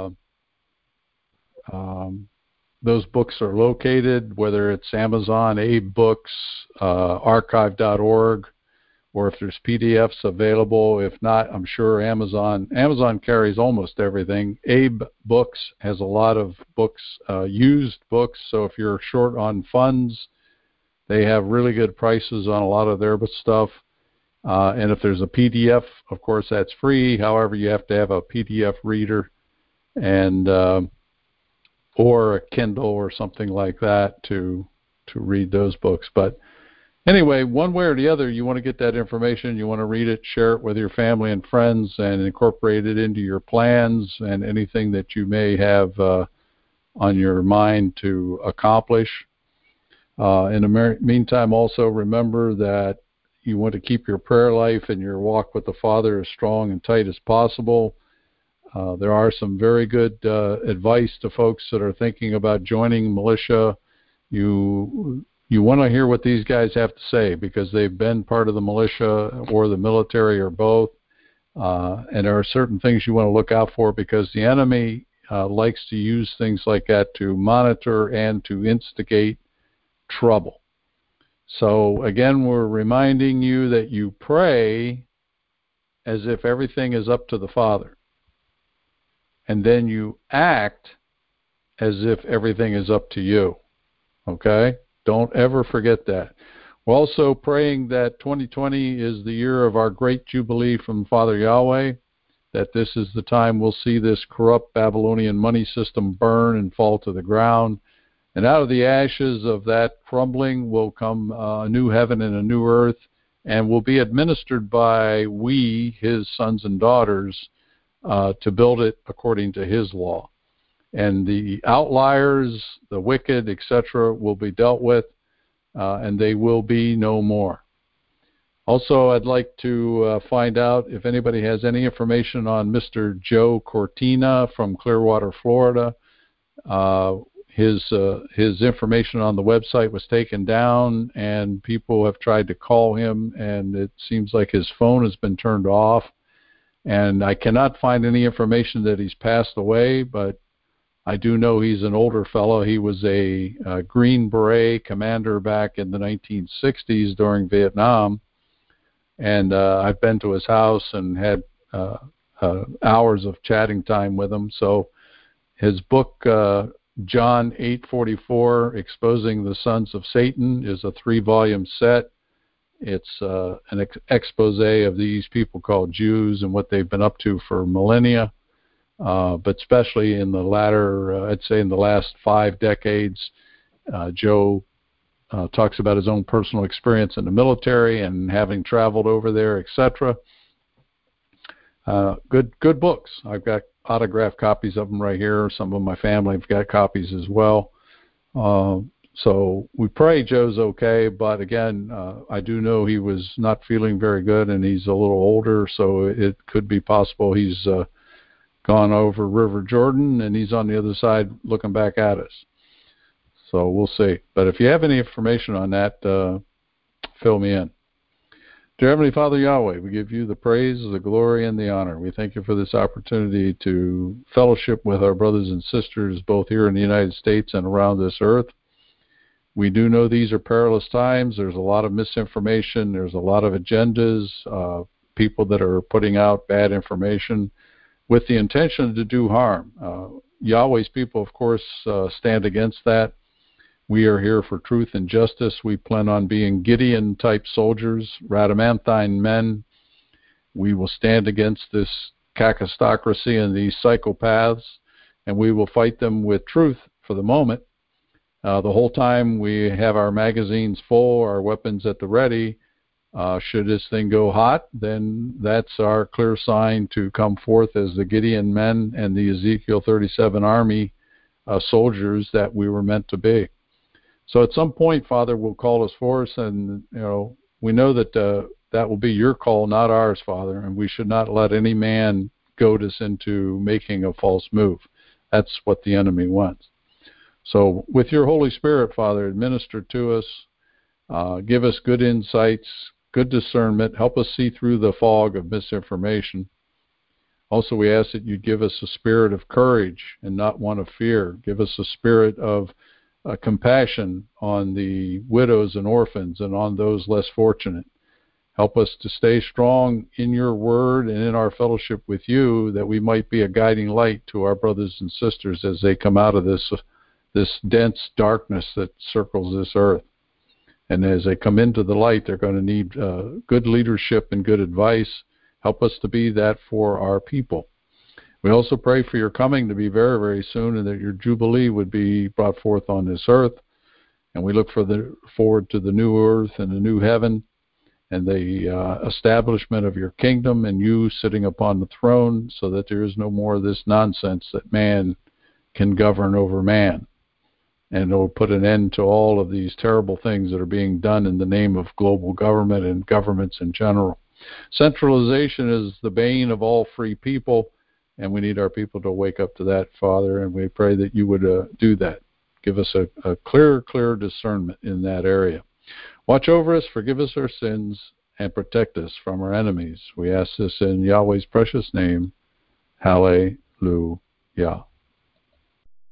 those books are located, whether it's Amazon, Abe Books, archive.org, or if there's PDFs available. If not, I'm sure Amazon carries almost everything. Abe Books has a lot of books, used books, so if you're short on funds, they have really good prices on a lot of their stuff. And if there's a PDF, of course, that's free. However, you have to have a PDF reader and or a Kindle or something like that to read those books. But anyway, one way or the other, you want to get that information, you want to read it, share it with your family and friends, and incorporate it into your plans and anything that you may have on your mind to accomplish. In the meantime, also remember that you want to keep your prayer life and your walk with the Father as strong and tight as possible. There are some very good advice to folks that are thinking about joining militia. You want to hear what these guys have to say because they've been part of the militia or the military or both. And there are certain things you want to look out for because the enemy likes to use things like that to monitor and to instigate trouble. So again, we're reminding you that you pray as if everything is up to the Father. And then you act as if everything is up to you. Okay? Don't ever forget that. We're also praying that 2020 is the year of our great jubilee from Father Yahweh, that this is the time we'll see this corrupt Babylonian money system burn and fall to the ground. And out of the ashes of that crumbling will come a new heaven and a new earth, and will be administered by we, his sons and daughters, to build it according to his law. And the outliers, the wicked, etc., will be dealt with, and they will be no more. Also, I'd like to find out if anybody has any information on Mr. Joe Cortina from Clearwater, Florida. His information on the website was taken down, and people have tried to call him, and it seems like his phone has been turned off. And I cannot find any information that he's passed away, but I do know he's an older fellow. He was a Green Beret commander back in the 1960s during Vietnam, and I've been to his house and had hours of chatting time with him. So his book, John 8:44, Exposing the Sons of Satan, is a 3-volume set. It's an expose of these people called Jews and what they've been up to for millennia, but especially in the latter, I'd say in the last 5 decades, Joe talks about his own personal experience in the military and having traveled over there, etc. Good books. I've got autographed copies of them right here. Some of my family have got copies as well. So we pray Joe's okay, but again, I do know he was not feeling very good, and he's a little older, so it could be possible he's gone over River Jordan, and he's on the other side looking back at us. So we'll see. But if you have any information on that, fill me in. Dear Heavenly Father Yahweh, we give you the praise, the glory, and the honor. We thank you for this opportunity to fellowship with our brothers and sisters both here in the United States and around this earth. We do know these are perilous times. There's a lot of misinformation. There's a lot of agendas, people that are putting out bad information with the intention to do harm. Yahweh's people, of course, stand against that. We are here for truth and justice. We plan on being Gideon-type soldiers, Radamanthine men. We will stand against this kakistocracy and these psychopaths, and we will fight them with truth for the moment. The whole time we have our magazines full, our weapons at the ready. Should this thing go hot, then that's our clear sign to come forth as the Gideon men and the Ezekiel 37 army soldiers that we were meant to be. So at some point, Father will call us forth, and we know that that will be your call, not ours, Father, and we should not let any man goad us into making a false move. That's what the enemy wants. So with your Holy Spirit, Father, administer to us, give us good insights, good discernment, help us see through the fog of misinformation. Also, we ask that you give us a spirit of courage and not one of fear. Give us a spirit of compassion on the widows and orphans and on those less fortunate. Help us to stay strong in your word and in our fellowship with you, that we might be a guiding light to our brothers and sisters as they come out of this dense darkness that circles this earth. And as they come into the light, they're going to need good leadership and good advice. Help us to be that for our people. We also pray for your coming to be very, very soon, and that your Jubilee would be brought forth on this earth. And we look forward to the new earth and the new heaven, and the establishment of your kingdom, and you sitting upon the throne, so that there is no more of this nonsense that man can govern over man. And it will put an end to all of these terrible things that are being done in the name of global government and governments in general. Centralization is the bane of all free people, and we need our people to wake up to that, Father, and we pray that you would do that. Give us a clear discernment in that area. Watch over us, forgive us our sins, and protect us from our enemies. We ask this in Yahweh's precious name. Hallelujah.